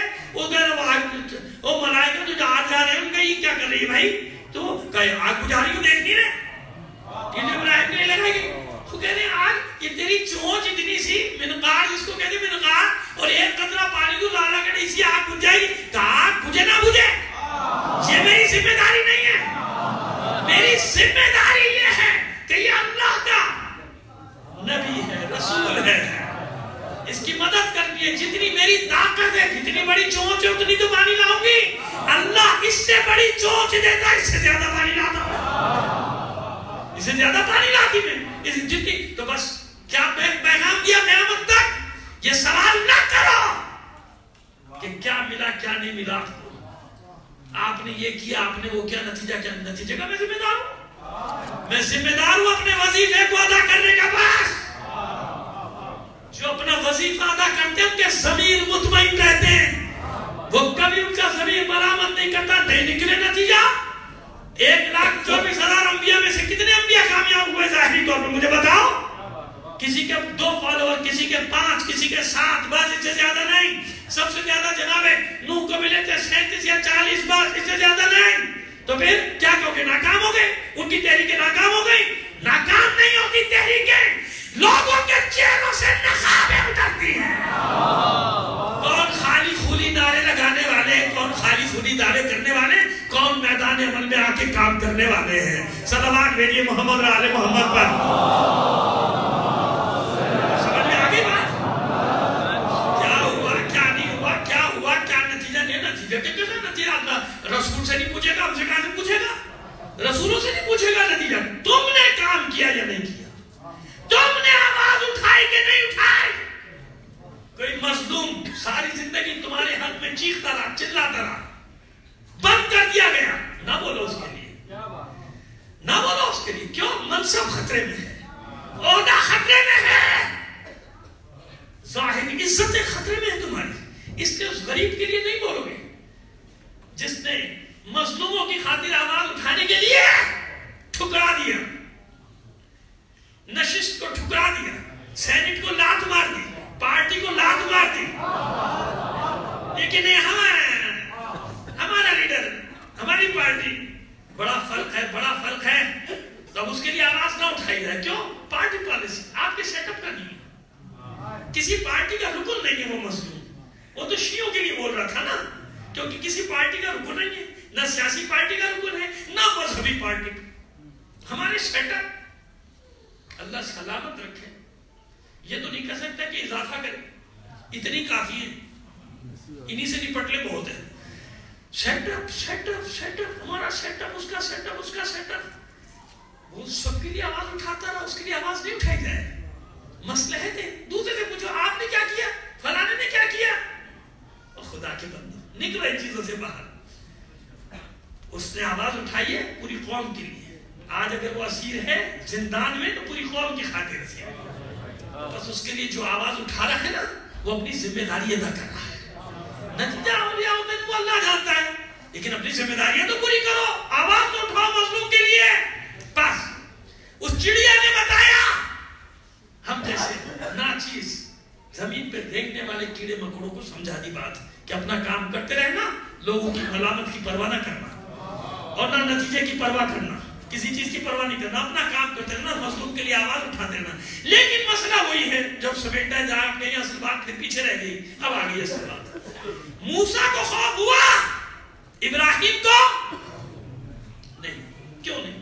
وہ ملائکہ جو جا رہے ہیں ان کا یہ کیا کر رہی ہے بھائی؟ تو کہے آگ بجھا رہی ہوں دیکھنی ہے، یہ ابراہیم نہیں لگائے گی. وہ کہہ رہے ہیں آگ یہ تیری چونچ اتنی سی منقار، جس کو کہتے ہیں منقار، اور ایک قطرہ پانی کو لالا کر اسی آگ بجھ جائے گی. کہا آگ بجھے نہ بجھے یہ میری ذمہ داری نہیں ہے. میری ذمہ داری یہ ہے کہ یہ اللہ کا نبی ہے، رسول ہے، اس کی مدد کرنی ہے. جتنی میری طاقت ہے، جتنی بڑی چونچ ہے اتنی تو پانی لاؤں گی. اللہ اس سے بڑی چونچ دیتا ہے، اس سے زیادہ پانی لاتا ہوں، اس سے زیادہ پانی لاتی میں جتنی. تو بس کیا پیغام دیا قیامت تک؟ یہ سوال نہ کرو کہ کیا ملا کیا نہیں ملا. آپ نے یہ کیا، آپ نے وہ کیا، نتیجہ کیا؟ نتیجے کا میں ذمہ دار ہوں. میں ذمہ دار ہوں اپنے وظیفے کو ادا کرنے کا. بس جو اپنا وظیفہ ادا کرتے ہیں ان کے ضمیر مطمئن رہتے ہیں، وہ کبھی ان کا ضمیر ملامت نہیں کرتا. نہیں نکلے نتیجہ 1,24,000 انبیاء میں سے کتنے انبیاء کامیاب ہوئے ظاہری طور پہ؟ مجھے بتاؤ. کسی کے 2 فالوور، کسی کے 5، کسی کے 7، بس اس سے زیادہ نہیں. سب سے زیادہ جناب نوح کو ملے تھے 37 یا 40، بس اس سے زیادہ نہیں. تو پھر کیا کہو گے؟ ناکام ہو گئے؟ ان کی تحریکیں ناکام ہو گئی؟ ناکام نہیں ہوتی تحریکیں، لوگوں کے چہروں سے نقابیں اترتی ہیں. کون خالی خولی نعرے لگانے والے، کون خالی خولی دعوے کرنے والے، کون میدان عمل میں آ کے کام کرنے والے ہیں. صلوات بھیجیے محمد اور آل محمد پر. سمجھ میں آ گئی بات؟ کیا ہوا کیا نہیں ہوا، کیا ہوا کیا نتیجہ نہیں. نتیجہ کیسے نتیجہ اللہ رسول سے نہیں پوچھے گا، ہم سے کہاں سے پوچھے گا؟ رسولوں سے نہیں پوچھے گا نتیجہ. تم نے کام کیا یا نہیں کیا، تم نے آواز اٹھائی کہ نہیں اٹھائی. کوئی مظلوم ساری زندگی تمہارے حق میں چیختا رہا، چلاتا رہا، بند کر دیا گیا، نہ بولو اس کے لیے، نہ بولو اس کے لیے. کیوں؟ منصب خطرے میں ہے، عہدہ خطرے میں ہے، ظاہری عزت خطرے میں ہے تمہاری. اس لیے اس غریب کے لیے نہیں بولو گے جس نے مظلوموں کی خاطر آواز اٹھانے کے لیے ٹھکرا دیا، نشست کو ٹھکرا دیا، سینٹ کو لات مار دی، پارٹی کو لات مار دی. لیکن ہمارا لیڈر، ہماری پارٹی، بڑا فرق ہے، بڑا فرق ہے. تب اس کے لیے آواز نہ اٹھائی جائے. کیوں؟ پارٹی پالیسی آپ کے سیٹ اپ کا نہیں ہے، کسی پارٹی کا رکن نہیں ہے. وہ مظلوم وہ تو شیعوں کے لیے بول رہا تھا نا، کیونکہ کسی پارٹی کا رکن نہیں ہے، نہ سیاسی پارٹی کا رکن ہے، نہ مذہبی پارٹی. ہمارے سیٹ اپ اللہ سلامت رکھے. یہ تو نہیں کہہ سکتا کہ اضافہ کرے، اتنی کافی ہے، انہی سے نپٹ لے بہت ہے. Set up set up set up, ہمارا سیٹ اپ، اس کا سیٹ اپ، اس کا سیٹ اپ. وہ سب کے لیے آواز اٹھاتا رہا، اس کے لیے آواز نہیں اٹھائی جائے. مصلحت ہے. دوسرے سے پوچھو آپ نے کیا کیا، فلانے نے کیا کیا. خدا کے بندو نکلو ان چیزوں سے باہر. اس نے آواز اٹھائی ہے پوری قوم کے لیے. آج اگر وہ اسیر ہے زندان میں تو پوری قوم کی خاطر اسیر ہے. بس اس کے لیے جو آواز اٹھا رہا ہے نا وہ اپنی ذمہ داری ادا کر رہا ہے. نتیجہ اولیاء ہوتے ہیں وہ اللہ جانتا ہے، لیکن اپنی ذمہ داریاں تو پوری کرو، آواز تو اٹھاؤ مظلوم کے لیے. بس اس چڑیا نے بتایا، ہم جیسے ناچیز زمین پہ دیکھنے والے کیڑے مکوڑوں کو سمجھا دی بات کہ اپنا کام کرتے رہنا، لوگوں کی ملامت کی پرواہ نہ کرنا اور نہ نتیجے کی پرواہ کرنا، کسی چیز کی پرواہ نہیں کرنا، اپنا کام کرتے رہنا، مظلوم کے لیے آواز اٹھا دینا. لیکن مسئلہ وہی ہے، جب سمیٹا جا گئی اصل بات پھر پیچھے رہ گئی. اب آ گئی اصل بات. موسیٰ کو خوف ہوا، ابراہیم کو نہیں. کیوں نہیں؟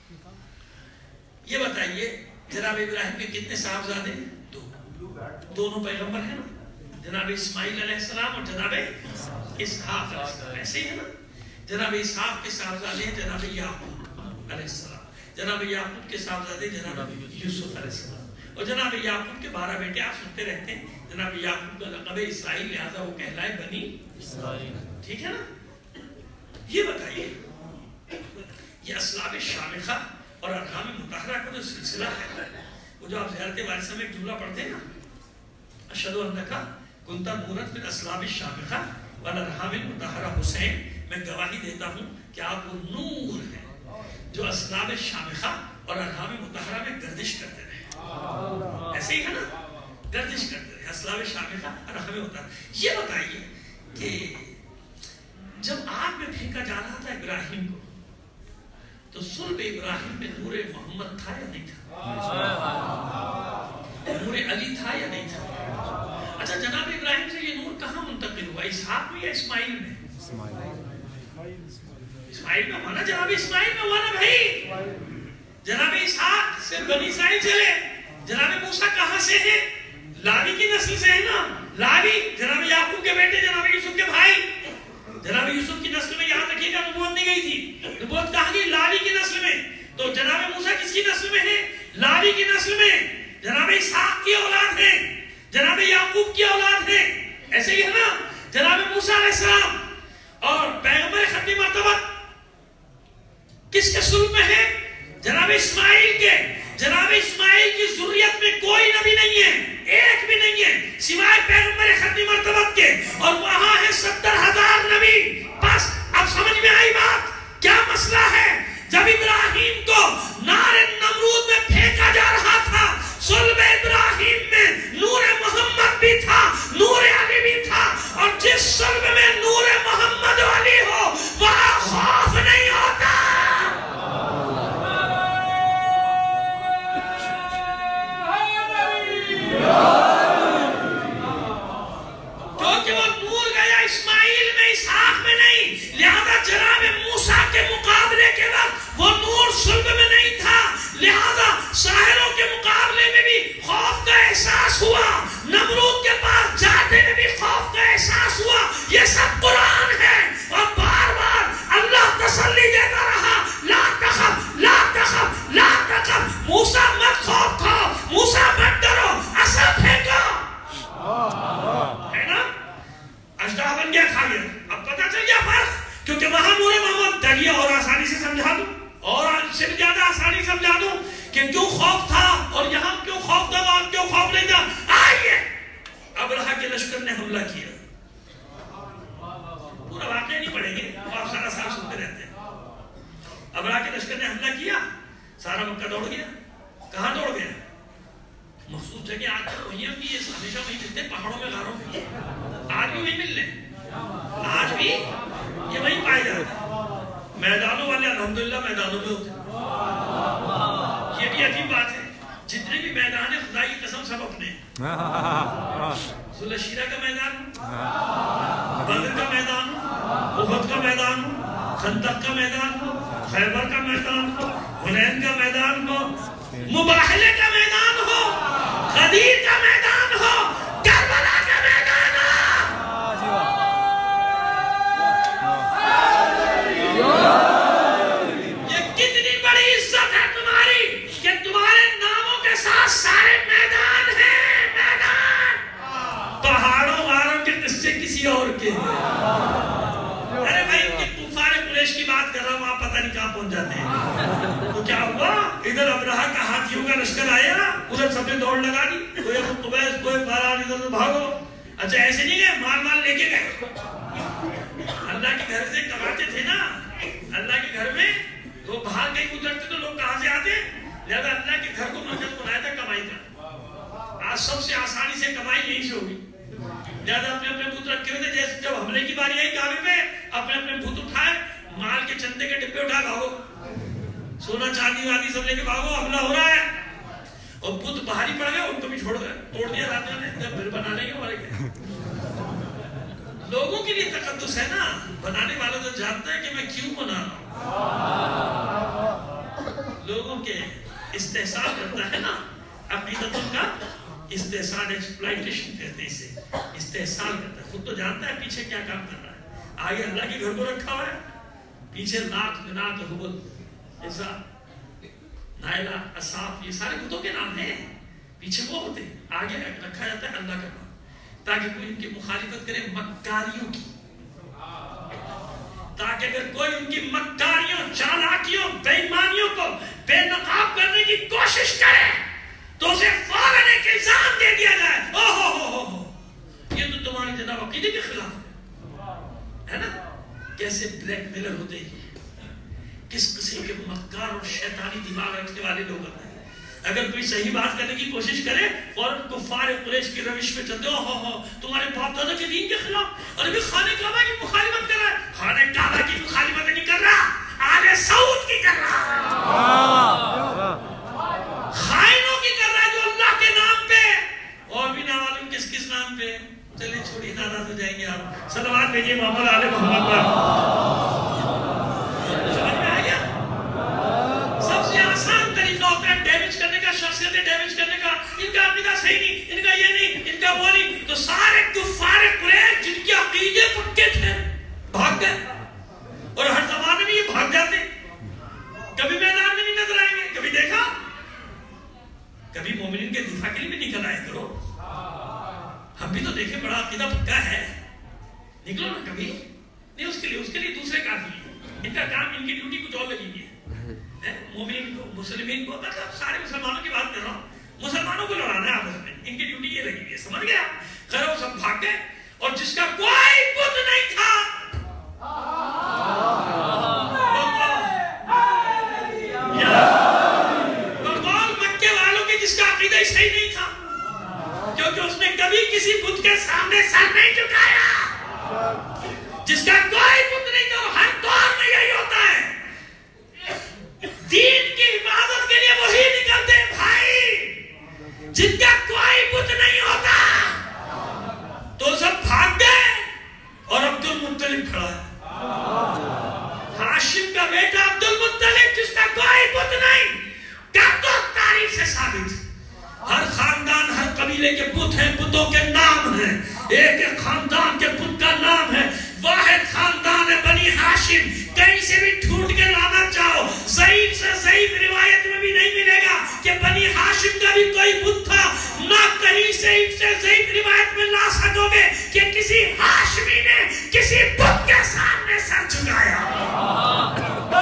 یہ بتائیے جناب ابراہیم کے کتنے صاحبزادے ہیں؟ دونوں پیغمبر ہیں نا، جناب اسماعیل علیہ السلام اور جناب اسحاق علیہ السلام. ایسے ہی ہے نا. جناب اسحاق کے صاحبزادے ہیں جناب یعقوب علیہ السلام، جناب یعقوب کے صاحبزادے جناب یوسف علیہ السلام، اور جناب یعقوب کے 12 بیٹے آپ سنتے رہتے ہیں. جناب یعقوب کا لقب ہے اسرائیل، لہذا وہ کہلائے بنی اسرائیل. ٹھیک ہے نا. یہ بتائیے یہ اسلاب شامخہ اور ارحام مطہرہ کا جو سلسلہ ہے، وہ جو آپ زیارت وارثہ میں ایک جملہ پڑھتے ہیں نا، اشہد انک کنت نورا فی الاسلاب الشامخہ والارحام المطہرہ، حسین میں گواہی دیتا ہوں کہ آپ وہ نور ہیں جو اسلاب شامخہ اور ارحام مطہرہ میں گردش کرتے رہے. ایسے ہی ہے نا، گردش کرتے رہے اسلاب شامخہ اور ارحام مطہرہ. یہ بتائیے کہ جب آگ میں پھینکا جا رہا تھا ابراہیم کو، تو صلب ابراہیم میں نور محمد تھا یا نہیں تھا؟ نور علی تھا یا نہیں تھا؟ اچھا جناب ابراہیم سے یہ نور کہاں منتقل ہوا؟ اسحاق میں یا اسماعیل میں؟ اسماعیل میں ہوا نا. جناب اسماعیل میں ہوا نا بھائی. جناب اسحاق سے بنی اسرائیل چلے. جناب موسیٰ کہاں سے ہیں؟ لاوی کی نسل سے ہے نا. لاوی جناب یعقوب کے بیٹے، جناب یوسف کے بھائی. جناب یوسف کی نسل میں یاد رکھیے گا نبوت نہیں گئی تھی. نبوت کہاں گئی؟ لاوی کی نسل میں. تو جناب موسیٰ کس کی نسل میں ہے؟ لاوی کی نسل میں. جناب اسحاق کی اولاد ہے، جناب یعقوب کی اولاد ہے. ایسے ہی ہے نا. جناب موسیٰ علیہ السلام اور پیغمبر ختم مرتبہ کس کے صلب میں ہے؟ جناب اسماعیل کے. جناب اسماعیل کی ذریت میں کوئی نبی نہیں ہے، ایک بھی نہیں ہے سوائے پیغمبر ختم مرتبہ کے، اور وہاں ہے 70,000 نبی. بس اب سمجھ میں آئی بات کیا مسئلہ ہے. جب ابراہیم کو نار نمرود میں پھینکا جا رہا تھا، صلب ابراہیم میں نور محمد بھی تھا، نور علی بھی تھا، اور جس صلب میں نور محمد علی ہو وہاں خوف نہیں ہوتا. کیونکہ وہ نور گیا اسماعیل میں، اسحاق میں نہیں. لہذا جناب موسیٰ کے مقابلے کے وقت وہ نور صلب میں نہیں تھا، لہذا ساحروں کے مقابلے میں بھی خوف کا احساس ہوا، نمرود کے پاس جاتے میں بھی خوف کا احساس ہوا. یہ سب قرآن ہے. اور بار بار اللہ تسلی دیتا رہا، لا تخف لا تخف لا تخف. موسیٰ مت خوف کھاؤ، موسیٰ مت ڈرو، عصا پھینکو. ہے نا. اژدہا بن گیا، کھا گیا. اب پتہ چل گیا فرق، کیونکہ وہاں نور محمد ڈریے اور آسانی سے سمجھا دوں، اور سے زیادہ آسانی سمجھا دوں کہ کیوں خوف تھا اور یہاں کیوں خوف تھا، وہاں کیوں خوف نہیں تھا. آئیے ابرہہ کے لشکر نے حملہ کیا. پورا واقعہ نہیں پڑھیں گے، آپ سارا سال سنتے رہتے ہیں. ابرہہ کے لشکر نے حملہ کیا، سارا مکہ دوڑ گیا. کہاں دوڑ گیا؟ مخصوص جگہ. آج تک وہیں بھی ہمیشہ وہیں ملتے ہیں، پہاڑوں میں، غاروں میں. آج بھی وہیں مل رہے ہیں، آج بھی یہ وہیں پائے جاتے ہیں. میدانوں والے الحمدللہ میدانوں میں ہوتے ہیں. یہ بھی عجیب بات ہے، جتنے بھی میدان ہیں خدا کی قسم سب اپنے. ذو الشیرہ کا میدان، بدر کا میدان، احد کا میدان، خندق کا میدان، خیبر کا میدان، حنین کا میدان ہو، مباہلے کا میدان ہو، غدیر کا میدان ہو، کربلا کا میدان ہو. یہ کتنی بڑی عزت ہے تمہاری کہ تمہارے ناموں کے ساتھ سارے میدان ہیں. میدان پہاڑوں غاروں کے قصے کسی اور کے. ارے بھائی کفار قریش کی بات کر رہا ہوں، آپ پتہ نہیں کہاں پہنچ جاتے ہیں. تو کیا ہوا؟ ادھر ابرہہ کا ہاتھیوں کا لشکر آیا، ادھر سب نے دوڑ لگا دی، کوئی ابو قبیس، کوئی فاران، ادھر بھاگو. اچھا ایسے نہیں گئے مال لے کے گئے. اللہ کے گھر سے کماتے تھے نا، اللہ کے گھر میں تو باہر کہیں گزرتے تو لوگ کہاں سے آتے؟ لہذا اللہ کے گھر کو مرکز بنایا تھا کمائی کا. آج سب سے آسانی سے کمائی یہی سے ہوگی. لہذا اپنے اپنے بت رکھے ہوئے تھے. جیسے جب حملے کی باری آئی کعبے پہ، اپنے اپنے بت اٹھائے، مال کے چندے کے ڈبے اٹھا بھاگو، سونا چاندی وادی سب لے کے بھاگو، حملہ ہو رہا ہے. اور بت باہر ہی پڑ گئے، ان کو بھی چھوڑ گئے، توڑ دیا راتوں نے، جب پھر بنا لیں گے مارے گئے. لوگوں کے لیے تقدس ہے نا، بنانے والا تو جانتا ہے کہ میں کیوں بنا رہا ہوں. لوگوں کے استحصال کرتا ہے نا، عقیدتوں کا استحصال، ایکسپلائٹیشن کہتے ہیں اسے، استحصال کرتا ہے. خود تو جانتا ہے پیچھے کیا کام کر رہا ہے. آگے اللہ کے گھر کو رکھا ہوا ہے، پیچھے لات، منات، حبل، ایسا، نائلہ، اصاف، یہ سارے بتوں کے نام ہیں. پیچھے وہ ہوتے ہیں، آگے رکھا جاتا ہے اللہ کا نام، تاکہ کوئی ان کی مخالفت کرے مکاریوں کی، تاکہ اگر کوئی ان کی مکاریوں، چالاکیوں، بے ایمانیوں کو بے نقاب کرنے کی کوشش کرے تو اسے فوراً ایک الزام دے دیا جائے، اوہ یہ تو تمہاری جناب عقیدے کے خلاف ہے نا. کیسے بلیک میلر ہوتے ہیں، کس قسم کے مکار اور شیطانی دماغ رکھنے والے لوگ ہوتے ہیں. اگر کوئی صحیح بات کرنے کی کوشش کرے فوراً کفار قریش کی روش میں چلتے، اوہ تمہارے باپ دادا کے دین کے خلاف، اور ابھی خانہ کعبہ کی مخالفت کر رہا ہے. خانہ کعبہ کی مخالفت نہیں کر رہا، آل سعود کی کر رہا ہے، خائنوں کی کر رہا ہے، جو اللہ کے نام پہ، اور بھی نہ معلوم کس کس نام پہ. چلے چھوڑیے، ناراض ہو جائیں گے آپ. صلوات بھیجیے محمد آل محمد پر. سمجھ میں آ گیا؟ سب سے آسان طریقہ ہوتا ہے ڈیمیج کرنے کا، شخصیتیں ڈیمیج کرنے کا. ان کا عقیدہ صحیح نہیں، ان کا یہ نہیں، ان کا وہ نہیں. تو سارے کفار قریش جن کے عقیدے پکے تھے بھاگ گئے، اور ہر زمانے میں یہ بھاگ جاتے. کبھی میدان میں نہیں نظر آئیں گے. کبھی دیکھا، کبھی مومنین کے دفاع کے لیے بھی نکل آئے کرو. ہم بھی تو دیکھیں بڑا عقیدہ پکا ہے، نکلو نا کبھی. نہیں اس کے لیے دوسرے کافی ہیں. ان کا کام، ان کی ڈیوٹی کچھ اور لگی ہے. مومنین کو، مسلمین کو، مطلب سارے مسلمانوں کی بات کر رہا ہوں، مسلمانوں کو لڑانا ہے آپس میں. ان کی ڈیوٹی یہ لگی ہے، سمجھ گیا؟ خیر وہ سب بھاگ گئے، اور جس کا کوئی بت نہیں تھا، بقول مکے والوں کے جس کا عقیدہ ہی صحیح نہیں تھا، کیونکہ اس نے کبھی کسی بت کے سامنے سر نہیں جھکایا، جس کا کوئی بت نہیں تھا. ہر دور میں یہی ہوتا ہے، دین کی حفاظت کے لیے وہی نکلتے ہیں بھائی جن کا کوئی بت نہیں ہوتا. تو سب بھاگ گئے، اور عبد المطلب کھڑا ہے، ہاشم کا بیٹا عبد المطلب، جس کا کوئی بت نہیں. کر دو تاریخ سے ثابت، ہر خاندان، ہر قبیلے کے بت ہیں، بتوں کے نام ہیں. ایک ایک خاندان کے بت کا نام ہے. واحد خاندان ہے بنی ہاشم. کہیں سے بھی ڈھونڈ کے لانا چاہو، ضعیف سے ضعیف روایت میں بھی نہیں ملے گا کہ بنی ہاشم کا بھی کوئی بت تھا. نہ کہیں ضعیف سے ضعیف روایت میں لا سکو گے کہ کسی ہاشمی نے کسی بت کے سامنے سر جھکایا.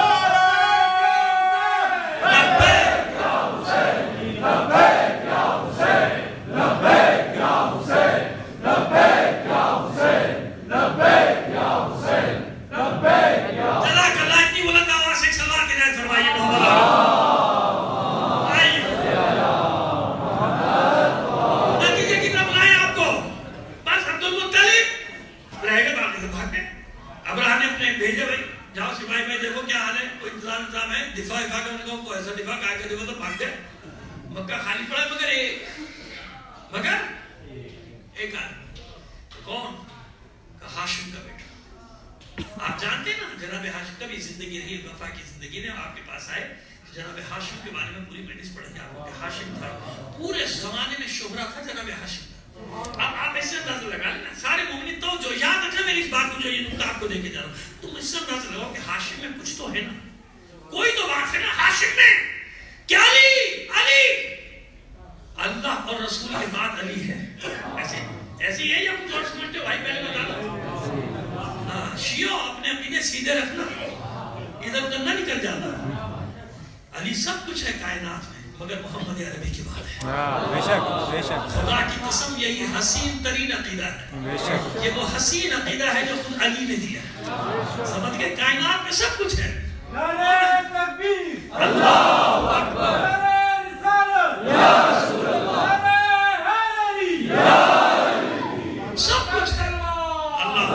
مکہ خالی پڑا مگر ایک کون؟ ہاشم کا بیٹا. آپ جانتے ہیں نا جناب ہاشم کا بھی زندگی رہی، وفا کی زندگی نے آپ کے پاس آئے جناب ہاشم کے بارے میں پوری میڈیس پڑھیں گے آپ کو. ہاشم تھا، پورے زمانے میں شہرت تھا جناب ہاشم. اب آپ ایسے اندازہ لگا لینا، سارے مومنین تو جو یاد رکھنا میری اس بات کو، جو یہ نقطہ آپ کو دے کے جا رہا ہوں، تم اس سے اندازہ لگاؤ کہ ہاشم میں کچھ تو ہے نا، کوئی تو بات ہے نا ہاشم میں. کیا علی اللہ اور رسول کے بعد علی ہے. ایسے ہی ہے یا کچھ اور سمجھتے ہو بھائی؟ پہلے بتا دو. شیعہ اپنے عقیدے سیدھے رکھنا، ادھر ادھر نہ نکل جانا. علی سب کچھ ہے کائنات میں، مگر محمد عربی کی بات ہے. بے شک بے شک. خدا کی قسم یہی حسین ترین عقیدہ ہے. بے شک. یہ وہ حسین عقیدہ ہے جو خود علی نے دیا. سمجھ گئے؟ کائنات میں سب کچھ ہے. نعرہ تکبیر، اللہ اکبر، نعرہ رسالت، یا رسول اللہ، نعرہ حیدری، یا علی، سب کچھ ہے. اللہ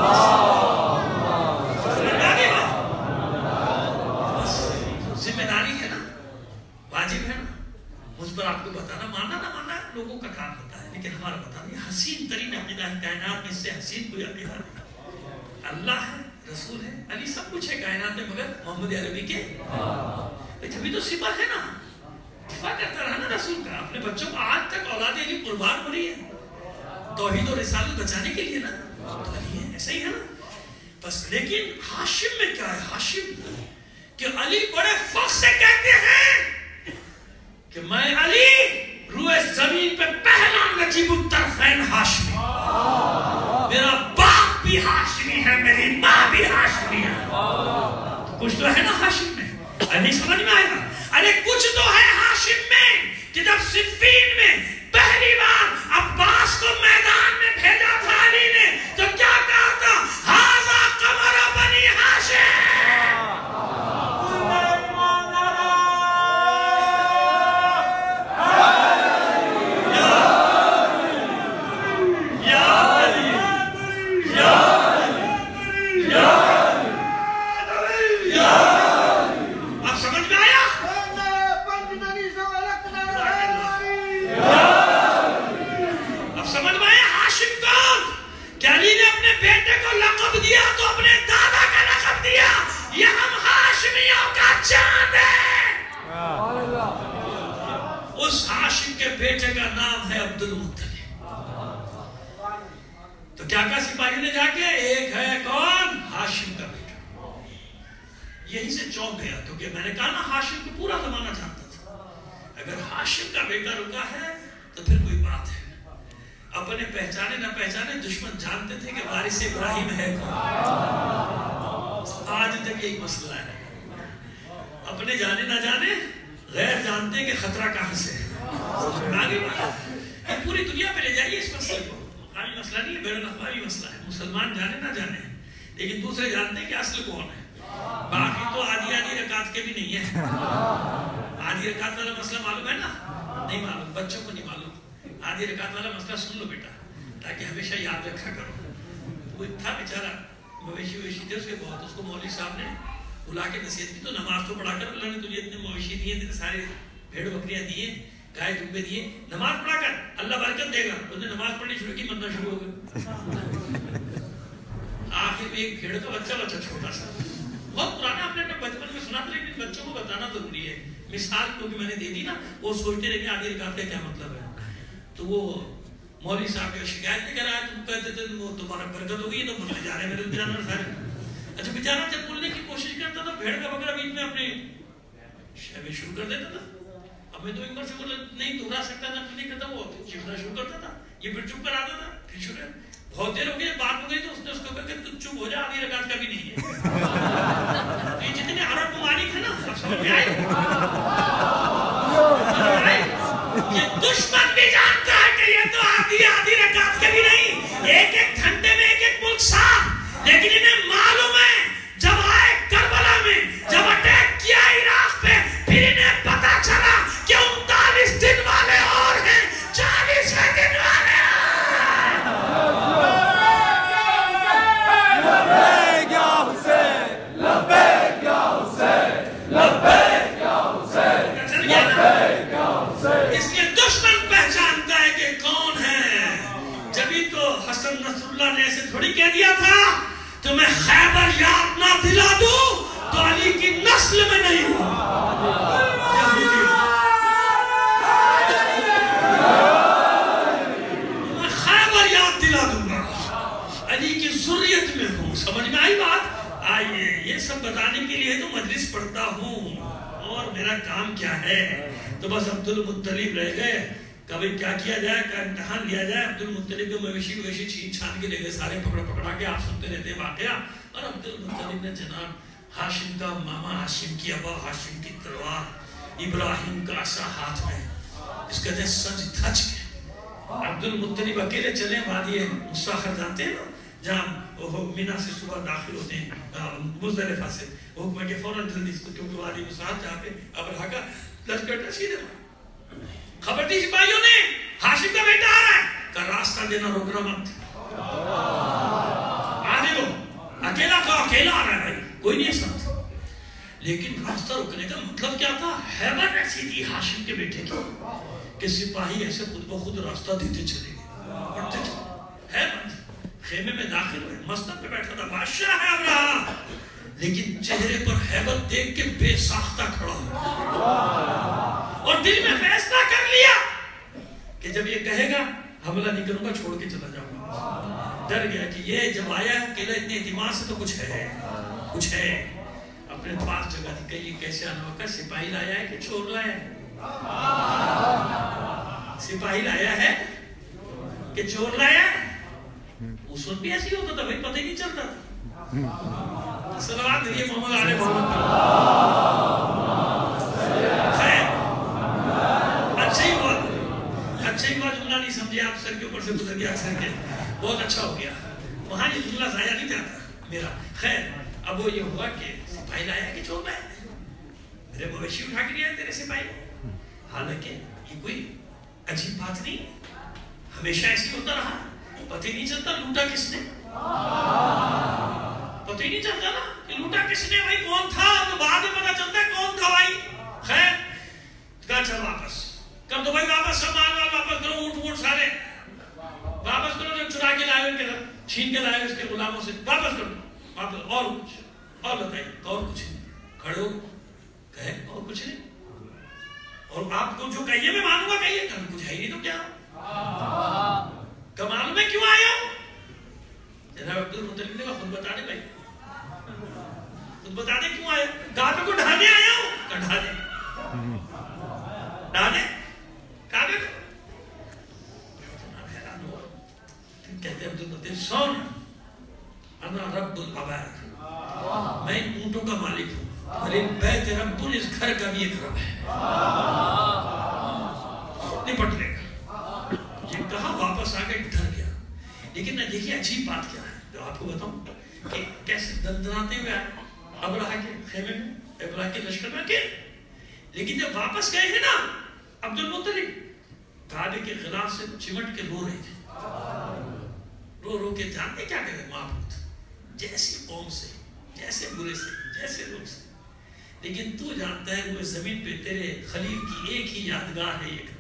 ذمہ داری ہے نا، واجب ہے نا. مجھ پر آپ کو بتانا، ماننا نہ ماننا لوگوں کا کام ہوتا ہے، لیکن ہمارا بتانا یہ حسین ترین عقیدہ ہے. کائنات میں اس سے حسین کوئی عقیدہ نہیں. اللہ ہے، رسول ہے، علی، سب کچھ ہے کائنات میں مگر محمد عربی کے. جبھی تو صفہ ہے نا، دفاع کرتا رہا نا رسول کا. اپنے بچوں کو آج تک اولاد علی قربان ہو رہی ہے توحید و رسالت بچانے کے لیے نا. تو علی ہے، ایسا ہی ہے نا. بس لیکن ہاشم میں کیا ہے؟ ہاشم کہ علی بڑے فخر سے کہتے ہیں کہ میں علی روئے زمین پہ پہلا نجیب الطرفین ہاشمی، میرا باپ بھی ہاشمی ہے، میری ماں بھی ہاشمی ہے. کچھ تو ہے نا ہاشم میں. نہیں سمجھ میں آئے گا؟ ارے کچھ تو ہے ہاشم میں کہ جب صفین میں پہلی بار عباس کو میدان میں بھیجا تھا علی نے تو کیا کہا تھا؟ ہذا قمر بنی ہاشم. اس ہاشم کے بیٹے کا نام ہے عبد المطلب. تو کیا کہا سپاہی نے جا کے؟ ایک ہے کون؟ ہاشم کا بیٹا. یہی سے چونک گیا کیونکہ میں نے کہا نا ہاشم کو پورا زمانہ جانتا تھا. اگر ہاشم کا بیٹا رکا ہے تو پھر کوئی بات ہے. اپنے پہچانے نہ پہچانے دشمن جانتے تھے کہ وارث ابراہیم ہے کون. آج تک یہی مسئلہ ہے. اپنے جانے نہ جانے غیر جانتے کہ خطرہ کہاں سے ہے. آگے بات پوری دنیا پہ لے جائیے اس مسئلے کو. مقامی مسئلہ نہیں ہے، بین الاقوامی مسئلہ ہے. مسلمان جانے نہ جانے لیکن دوسرے جانتے ہیں کہ اصل کون ہے. باقی تو آدھی رکعت کے بھی نہیں ہے. آدھی رکعت والا مسئلہ معلوم ہے نا؟ نہیں معلوم، بچوں کو نہیں معلوم. آدھی رکعت والا مسئلہ سن لو بیٹا تاکہ ہمیشہ یاد رکھا کرو. وہ تھا بیچارہ مویشی ویشی تھے اس کے بہت. اس کو مولوی صاحب نے بلا کے نصیحت کی تو نماز تو پڑھا کر، اللہ نے تجھے اتنے مویشی دیے، اتنے سارے بھیڑ بکریاں دیے، گائے دمبے دیے، نماز پڑھا کر اللہ برکت دے گا. اس نے نماز پڑھنی شروع کی، مرنا شروع ہو گیا. آخر میں ایک بھیڑ کا بچہ چھوٹا سا، بہت پرانا، آپ نے اپنے بچپن میں سنا تھا لیکن بچوں کو بتانا ضروری ہے. مثال کیونکہ میں نے دے دی نا، وہ سوچتے رہے کہ آدھی رکعت کا کیا مطلب ہے. تو وہ مولوی صاحب کے شکایت نہیں کر رہا ہے، تم کہتے تھے وہ تمہارا برکت ہو گئی تو مرنے جا رہے ہیں میرے جانور سارے. اچھا بیچارہ جب بولنے کی کوشش کرتا تھا بھیڑ کا بکرا بیچ میں اپنے شہبے شروع کر دیتا تھا. اب میں تو ایک بار سے بولا نہیں دہرا سکتا تھا، نہیں کرتا، وہ چیخنا شروع کرتا تھا. یہ پھر چپ کر آتا تھا، پھر شروع. بہت دیر ہو گئی، بات ہو گئی تو اس نے اس کو کہا کہ تو چپ ہو جا، آدھی رکعت کا بھی نہیں ہے. یہ جتنے عرب ممالک ہیں نا سب سمجھ میں آئے. یہ دشمن بھی جانتا ہے کہ یہ تو آدھی رکعت کے بھی نہیں، ایک گھنٹے میں ایک ملک صاف. لیکن انہیں معلوم ہے جب آئے کربلا میں، جب اٹیک کیا عراق پہ، پھر انہیں پتا چلا کہ 39 دن والے اور ہیں، 40ویں دن والے ہیں. لبیک یا حسین، لبیک یا حسین، لبیک یا حسین، لبیک یا حسین. اس لیے دشمن پہچانتا ہے کہ کون ہے. جبھی تو حسن نصر اللہ نے ایسے تھوڑی کہہ دیا تھا تو میں خیبر یاد نہ دلا دوں تو علی کی نسل میں نہیں ہوں. میں خیبر یاد دلا دوں گا، علی کی ذریت میں ہوں. سمجھ میں آئی بات؟ آئیے یہ سب بتانے کے لیے تو مجلس پڑھتا ہوں اور میرا کام کیا ہے. تو بس عبد المطلب رہ گئے. کبھی کیا کیا جائے، کیا امتحان لیا جائے. عبد المطلب کے مویشی چھین چھان کے لے گئے سارے، پکڑا کے آپ سنتے رہتے ہیں واقعہ. اور عبد المطلب نے جناب ہاشم کا ماما ہاشم کی ابا ہاشم کی تلوار ابراہیم کا عصا ہاتھ میں، اس کہتے ہیں سج دھج کے عبد المطلب اکیلے چلے وادی مستاخر جاتے ہیں نا، جہاں وہ مینا سے صبح داخل ہوتے ہیں مزدلفہ سے، حکم ہے کہ فوراً جلدی سے، کیونکہ وادی مساعد جہاں پہ ابرہا کا لشکر تشکیل ہے، خبر دی سپاہیوں نے ہاشم کا بیٹا آ رہا ہے، کا راستہ دینا روکنا مت، آنے دو، اکیلا آ رہا ہے بھائی، کوئی نہیں ساتھ۔ لیکن راستہ روکنے کا مطلب کیا تھا؟ حیبت ایسی تھی ہاشم کے بیٹے کی کہ سپاہی ایسے خود بخود راستہ دیتے چلے گئے، بڑھتے چلے۔ حیبت، خیمے میں داخل ہوئے، مسند پہ بیٹھا تھا، بادشاہ ہے ابراہا، لیکن چہرے پر حیبت دیکھ کے بے ساختہ کھڑا ہوا اور دل میں فیصلہ کر لیا کہ جب یہ کہے گا حملہ نہیں کروں گا، چھوڑ کے چلا جاؤں گا۔ ڈر گیا کہ یہ جب آیا ہے قلعہ اتنے اعتماد سے تو کچھ ہے، اپنے پاس جگہ دی، کہ یہ کیسے آنا ہوگا؟ سپاہی لایا ہے کہ چور لایا ہے؟ سپاہی لایا ہے کہ چور لایا ہے؟ اس وقت بھی ایسی ہوتا تھا بھائی، پتہ ہی نہیں چلتا تھا۔ صلوات دیجیے محمد علیہ محمد۔ خیر، اچھا ہی ہوا جملہ نہیں سمجھے آپ، سر کے اوپر سے گزر گیا سر کے، بہت اچھا ہو گیا، وہاں یہ جملہ ضائع نہیں جاتا میرا۔ خیر، اب وہ یہ ہوا کہ سپاہی لایا کہ چور لایا، میرے مویشی اٹھا کے لیا تیرے سپاہی۔ حالانکہ یہ کوئی عجیب بات نہیں، ہمیشہ ایسی ہوتا رہا، پتہ ہی نہیں چلتا لوٹا کس نے، پتہ ہی نہیں چلتا نا کہ لوٹا کس نے، بھائی کون تھا، تو بعد میں پتہ چلتا ہے کون تھا بھائی۔ خیر، کہا چل واپس کر دو بھائی، واپس سب مال واپس کرو، اونٹ سارے واپس کرو، جو چرا کے لائے ان کے ساتھ، چھین کے لائے اس کے غلاموں سے، واپس کرو واپس۔ اور کچھ اور بتائیے؟ اور کچھ نہیں، کھڑے ہو کہے اور کچھ نہیں، اور آپ کو جو کہیے میں مانوں گا، کہیے کچھ ہے ہی نہیں تو کیا کمال میں کیوں آیا ہوں؟ جناب عبد المطلب نے کہا خود بتا دے بھائی، خود بتا دے کیوں آیا؟ کعبے کو ڈھانے آیا ہوں، کہ ڈھانے کعبے کو؟ جناب حیران ہوا، کہتے عبد المطلب سن، انا رب العباد، میں ان اونٹوں کا مالک ہوں، اور ان بیت رب، اس گھر کا بھی ایک رب ہے، نپٹ لے گا۔ یہ کہا واپس آ کے ڈر گیا۔ لیکن دیکھیے عجیب بات کیا ہے جو آپ کو بتاؤں کہ کیسے دندناتے ہوئے آئے ابرہا کے خیمے میں، ابرہا کے لشکر میں اکیلے، لیکن جب واپس گئے ہیں نا عبد المطلب کعبے کے خلاف سے چمٹ کے رو رہے تھے، رو کے جانتے کیا کہتے ہیں؟ معبود جیسی قوم سے، جیسے برے سے، جیسے لوگ سے، لیکن تو جانتا ہے وہ زمین پہ تیرے خلیل کی ایک ہی یادگار ہے، ایک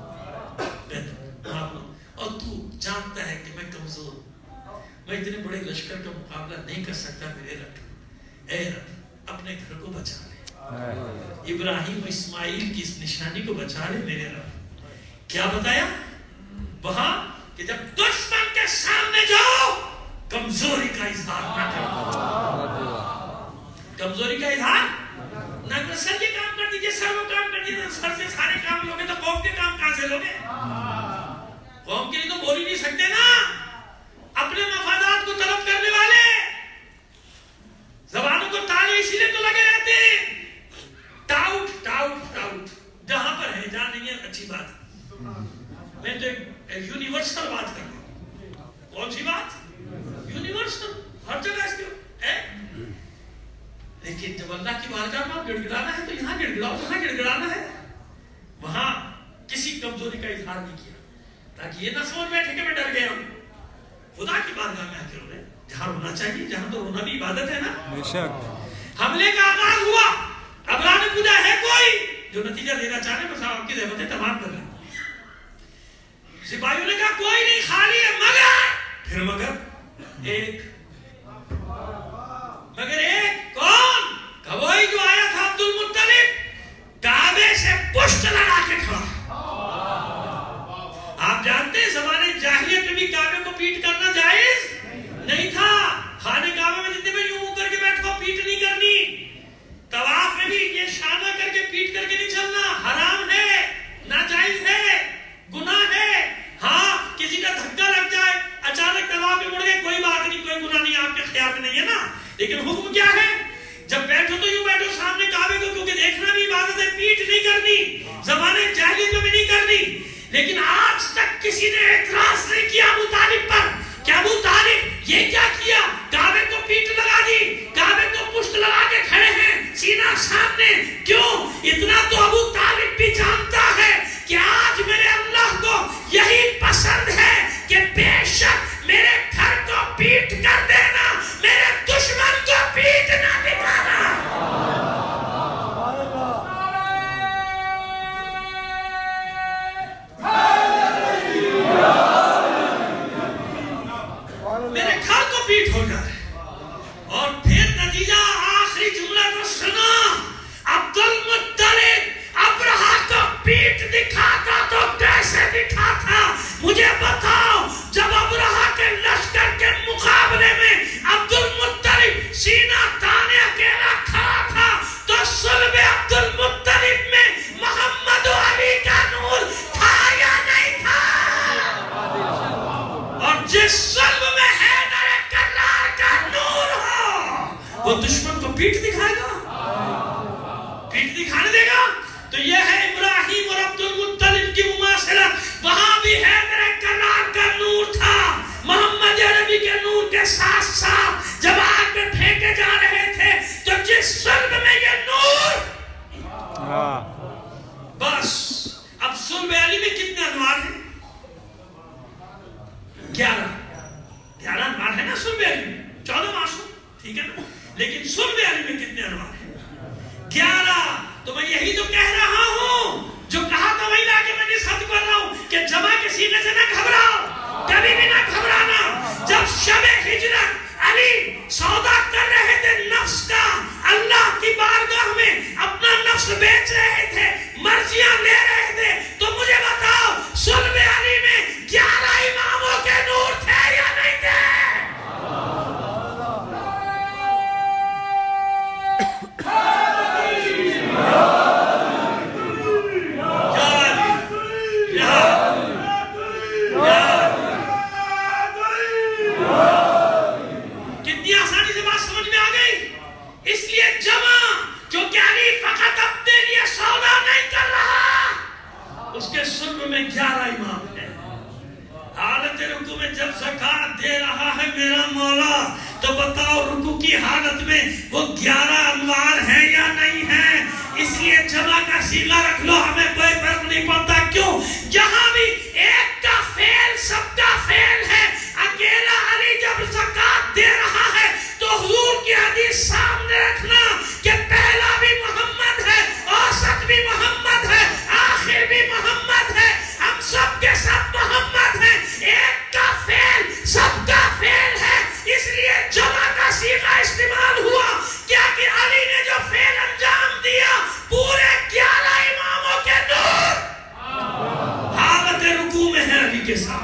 اور تو جانتا ہے کہ میں کمزور ہوں، میں اتنے بڑے لشکر کا مقابلہ نہیں کر سکتا، میرے رب، اے رب اپنے گھر کو بچا لے، ابراہیم و اسماعیل کی اس نشانی کو بچا لے میرے رب۔ کیا بتایا وہاں کہ جب دشمن کے سامنے جاؤ کمزوری کا اظہار نہ کرو، کمزوری کا اظہار نہ کرو۔ سر یہ کام کر دیجئے، سر وہ کام کر دیجئے، سر سے سارے کام لوگے تو قوم کے کام کہاں سے لوگے؟ قوم کے لیے تو بول ہی نہیں سکتے نا، اپنے مفادات کو طلب کرنے والے زبانوں کو تالے اسی لیے تو لگے رہتے ہیں، ٹاؤٹ ٹاؤٹ ٹاؤٹ، جہاں پر ہے جہاں نہیں ہے اچھی بات۔ میں تو ایک یونیورسل بات کر رہا ہوں، کون سی بات؟ یونیورسل، ہر جگہ اس کے ہے، لیکن جب اللہ کی بارگاہ میں گڑ گڑانا ہے تو یہاں گڑ گڑاؤ، جہاں گڑ گڑانا ہے وہاں کسی کمزوری کا اظہار نہیں کیا، تاکہ یہ نہ سمجھ بیٹھے کہ میں ڈر گیا ہوں۔ خدا کی بارگاہ میں آ کے رونے، جہاں رونا چاہیے، جہاں تو رونا بھی عبادت ہے نا۔ بے شک حملے کا آغاز ہوا، ابراہ نے پوچھا ہے کوئی جو نتیجہ دینا چاہے، بس آپ کی رحمتیں تمام کر رہے ہیں۔ سپاہیوں نے کہا کوئی نہیں، خالی ہے، مگر ایک کون؟ کہ وہی جو آیا تھا عبد المطلب، کعبے سے پشت لڑا کے کھڑا۔ آپ جانتے ہیں زمانے جاہلیت میں بھی کعبے کو پیٹ کرنا جائز نہیں تھا، خانہ کعبے میں جتنے میں یوں کر کے بیٹھو، پیٹ نہیں کرنی، طواف میں بھی یہ شانہ کر کے پیٹ کر کے نہیں چلنا، حرام ہے، ناجائز ہے، گناہ ہے۔ ہاں کسی کا دھکا لگ جائے، اچانک طواف میں مڑ گئے، کوئی بات نہیں، کوئی گناہ نہیں، آپ کے خیال میں نہیں ہے نا۔ لیکن حکم کیا ہے؟ جب بیٹھو تو یوں بیٹھو سامنے کعبے کو، کیونکہ دیکھنا بھی عبادت ہے، پیٹ نہیں زمانے جاہلیت میں بھی نہیں کرنی، لیکن آج تک کسی نے اعتراض نہیں کیا ابو طالب پر کہ ابو طالب یہ کیا کیا، کعبے کو پیٹ لگا دی، کعبے کو پشت لگا کے کھڑے ہیں سینہ سامنے، کیوں؟ اتنا تو ابو طالب بھی جانتا ہے کہ آج میرے اللہ کو یہی پسند ہے کہ بے شک میرے گھر کو پیٹ کر دینا، میرے دشمن کو پیٹ نہ دکھانا۔ میرے گھر کو پیٹ ہو جائے۔ اور پھر نتیجہ آخری جملہ کو سنا، عبد المطلب ابرہہ کو پیٹ دکھاتا تو کیسے دکھاتا؟ مجھے بتاؤ، جب ابرہہ کے لشکر کے مقابلے میں عبد المطلب سینہ تانے اکیلا کھڑا تھا تو صلب عبد المطلب میں محمد و علی کا نور تھا یا نہیں تھا؟ اور جس صلب میں حیدر کرار کا نور ہو وہ دشمن کو پیٹ دکھائے گا، پیٹ دکھانے دے گا؟ تو یہ ہے ابراہیم اور عبد المطلب کی مماثلت۔ وہاں بھی حیدر کرار کا نور تھا، محمد عربی کے نور کے ساتھ ساتھ جب آگ میں پھینکے جا رہے تھے تو جس صلب میں یہ نور، بس اب صلب علی میں کتنے انوار ہیں؟ 11 انوار ہے نا صلب علی میں، 14 معصوم، ٹھیک ہے نا؟ لیکن صلب علی میں کتنے انوار ہیں؟ 11۔ تو میں یہی تو کہہ رہا ہوں جو کہا تھا وہی لا کے میں نصحت کر رہا ہوں کہ جمع کے سینے سے نہ گھبراؤ، کبھی بھی نہ گھبرانا۔ جب شب ہجرت علی سودا کر رہے تھے نفس کا، اللہ کی بارگاہ میں اپنا نفس بیچ رہے تھے، مرضیاں لے رہے تھے، تو مجھے بتاؤ صلب علی میں 11 اماموں کے نور تھے یا نہیں تھے؟ کتنی آسانی سے بات سمجھ میں آ گئی؟ اس لیے جمع کیونکہ علی فقط اپنے لیے سودا نہیں کر رہا، اس کے صلب میں 11 امام ہیں۔ حالت رکوع میں جب زکات دے رہا ہے میرا مولا تو بتاؤ رکوع کی حالت میں وہ 11 انوار ہیں یا نہیں ہیں؟ اس لیے جمع کا صیغہ رکھ لو، ہمیں کوئی فرق نہیں پڑتا۔ کیوں؟ جہاں بھی ایک کا فعل سب کا فعل ہے، اکیلا علی جب زکات دے رہا ہے تو حضور کی حدیث سامنے رکھنا کہ پہلا بھی محمد ہے، اوسط بھی محمد ہے، آخر بھی محمد ہے، ہم سب کے سب محمد ہیں، ایک کا فعل سب کا فعل ہے۔ اس لیے جمع کا صیغہ استعمال ہوا کیا کہ علی نے جو فعل انجام دیا پورے 11 اماموں کے نور حالت رکوع میں ہے علی کے ساتھ۔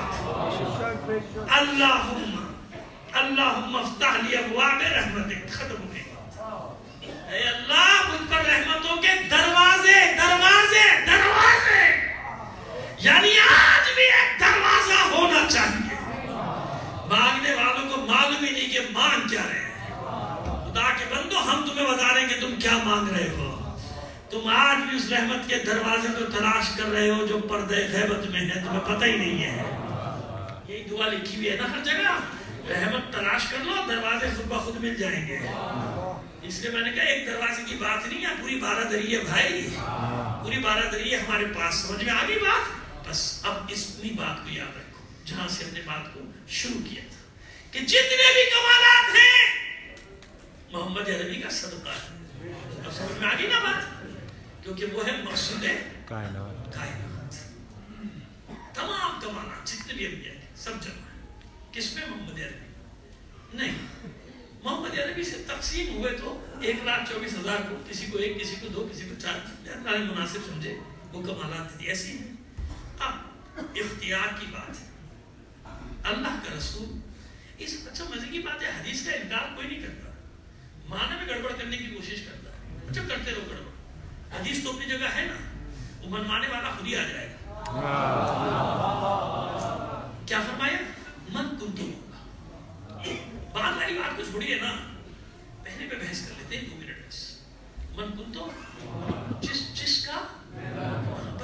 اللہم افتح لی ابواب رحمتک، ختم ہو گئی۔ اے اللہ مجھ پر رحمتوں کے دروازے دروازے دروازے، یعنی آج بھی ایک دروازہ ہونا چاہیے۔ مانگنے والوں کو معلوم ہی نہیں کہ مانگ کیا رہے ہیں۔ خدا کے بندو ہم تمہیں بتا رہے ہیں کہ تم کیا مانگ رہے ہو۔ تم آج بھی اس رحمت کے دروازے کو تلاش کر رہے ہو جو پردے غیبت میں ہے، تمہیں پتہ ہی نہیں ہے۔ یہی دعا لکھی ہوئی ہے نا ہر جگہ، رحمت تلاش کر لو، دروازے خود بخود مل جائیں گے۔ اس لیے میں نے کہا ایک دروازے کی بات نہیں ہے، پوری بارہ ہے بھائی، پوری بارہ ہے ہمارے پاس۔ سمجھ میں آگئی بات؟ بس اب اتنی بات کو یاد رکھو جہاں سے ہم نے بات کو شروع کیا تھا کہ جتنے بھی کمالات ہیں محمد عربی کا صدقہ ہے۔ اب سمجھ میں آگئی نا بات؟ کیونکہ وہ ہے مقصود کائنات۔ تمام کمالات جتنے بھی انبیاء ہیں سب جمع ہے، کس میں؟ محمد عربی نہیں۔ محمد عربی سے تقسیم ہوئے تو 1,24,000 کو، کسی کو 1، کسی کو 2، کسی کو 4، اللہ نے مناسب سمجھے وہ کمالات تھی، ایسی ہیں۔ اب اختیار کی بات ہے، اللہ کا رسول اس اچھا مزے کی بات ہے، حدیث کا انکار کوئی نہیں کرتا، معنی میں گڑبڑ کرنے کی کوشش کرتا ہے۔ اچھا کرتے رہو گڑبڑ، حدیث تو اپنی جگہ ہے نا، وہ منوانے والا خود ہی آ جائے گا۔ کیا فرمایا؟ من کنتو ہوگا، بعد والی بات کو چھوڑیے نا، پہلے پہ بحث کر لیتے ہیں 2 منٹ بس۔ من کنتو، جس کا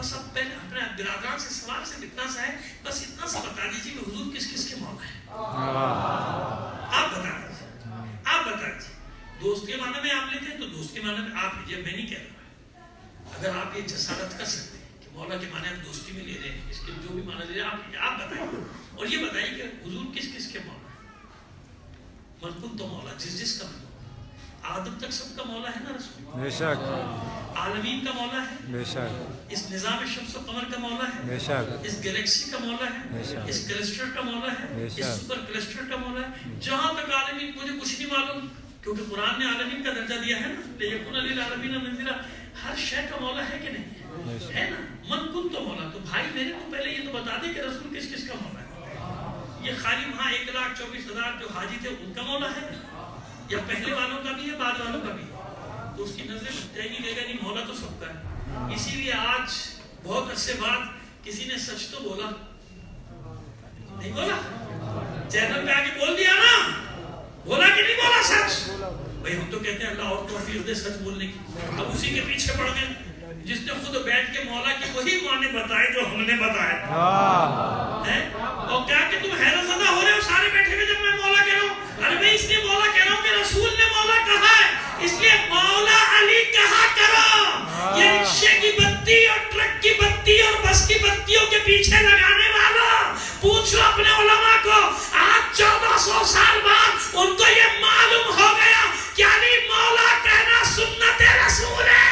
یہ میں نہیں کہہ رہا. اگر آپ یہ جسارت کر سکتے ہیں کہ مولا کے معنی آپ دوستی میں لے رہے ہیں, اس کے جو بھی معنی لے رہے ہیں آپ بتائیے, اور یہ بتائیے کہ حضور کس کس کے مولا ہے. من کن تو مولا, جس کا مولا, آدم تک سب کا مولا ہے نا رسول, بے شک, عالمین کا مولا ہے, بے شک, اس نظام شمس و قمر کا مولا ہے, بے شک, اس گلیکسی کا مولا ہے, اس کلسٹر کا مولا ہے, اس سپر کلسٹر کا مولا ہے. جہاں تک عالمین مجھے کچھ نہیں معلوم, کیونکہ قرآن نے عالمین کا درجہ دیا ہے نا, لیکن للعالمین نذیرا, ہر شے کا مولا ہے کہ نہیں ہے نا. من کن تو مولا, تو بھائی میرے کو پہلے یہ تو بتا دیں کہ رسول کس کس کا مولا ہے. یہ خالی وہاں 1,24,000 جو حاجی تھے ان کا مولا ہے, یا پہلے والوں کا بھی ہے بعد والوں کا بھی, تو اس کی نظریں جائے گی لے گا نہیں, مولا تو سب کا ہے. اسی لیے آج بہت عرصے بعد کسی نے سچ تو بولا نہیں, بولا چینل پہ آ کے بول دیا نا, بولا کہ نہیں بولا سچ. بھائی ہم تو کہتے ہیں اللہ اور توفیق دے سچ بولنے کی, اب اسی کے پیچھے پڑ گئے جس نے خود بیٹھ کے مولا کی وہی معنی بتائے جو ہم نے بتائے. اور کیا کہ تم حیرت زدہ ہو رہے ہو سارے بیٹھے ہوئے جب میں مولا کہہ رہا ہوں. ارے میں اس لیے مولا کہہ رہا ہوں کہ رسول نے مولا کہا ہے, اس لیے مولا علی کہا کرو. یہ رکشے کی بتی اور ٹرک کی بتی اور بس کی بتیوں کے پیچھے لگانے والوں, پوچھو اپنے علماء کو, آج 1400 سال بعد ان کو یہ معلوم ہو گیا کہ علی مولا کہنا سنت رسول ہے.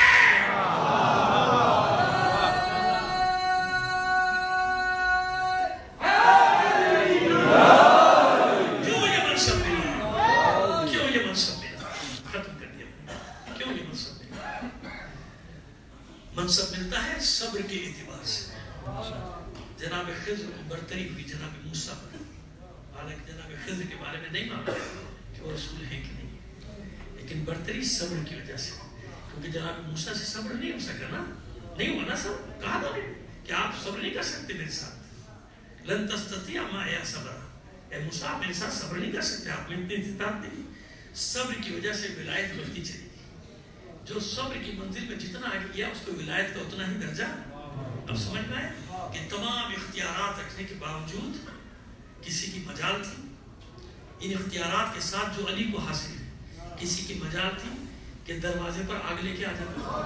منصب ملتا ہے صبر کے اعتبار سے. جناب خضر کو برتری ہوئی جناب موسیٰ پر, حالانکہ جناب خضر کے بارے میں نہیں معلوم کہ وہ رسول ہیں کہ نہیں, لیکن برتری صبر کی وجہ سے, کیونکہ جناب موسیٰ سے صبر نہیں ہو سکا نا, نہیں ہوا نا صبر. کہا تھا کہ آپ صبر نہیں کر سکتے میرے ساتھ, لن تستطیع معی صبرا, اے موسیٰ آپ میرے ساتھ صبر نہیں کر سکتے, آپ میں اتنی استطاعت نہیں. صبر کی وجہ سے ولایت بڑھتی چلی. جو صبر کی منزل میں جتنا آگے گیا اس کو ولایت کا اتنا ہی درجہ. اب سمجھ میں آئے کہ تمام اختیارات رکھنے کے باوجود کسی کی مجال تھی, ان اختیارات کے ساتھ جو علی کو حاصل ہے, کسی کی مجال تھی کہ دروازے پر آگ لے کے آ جاتا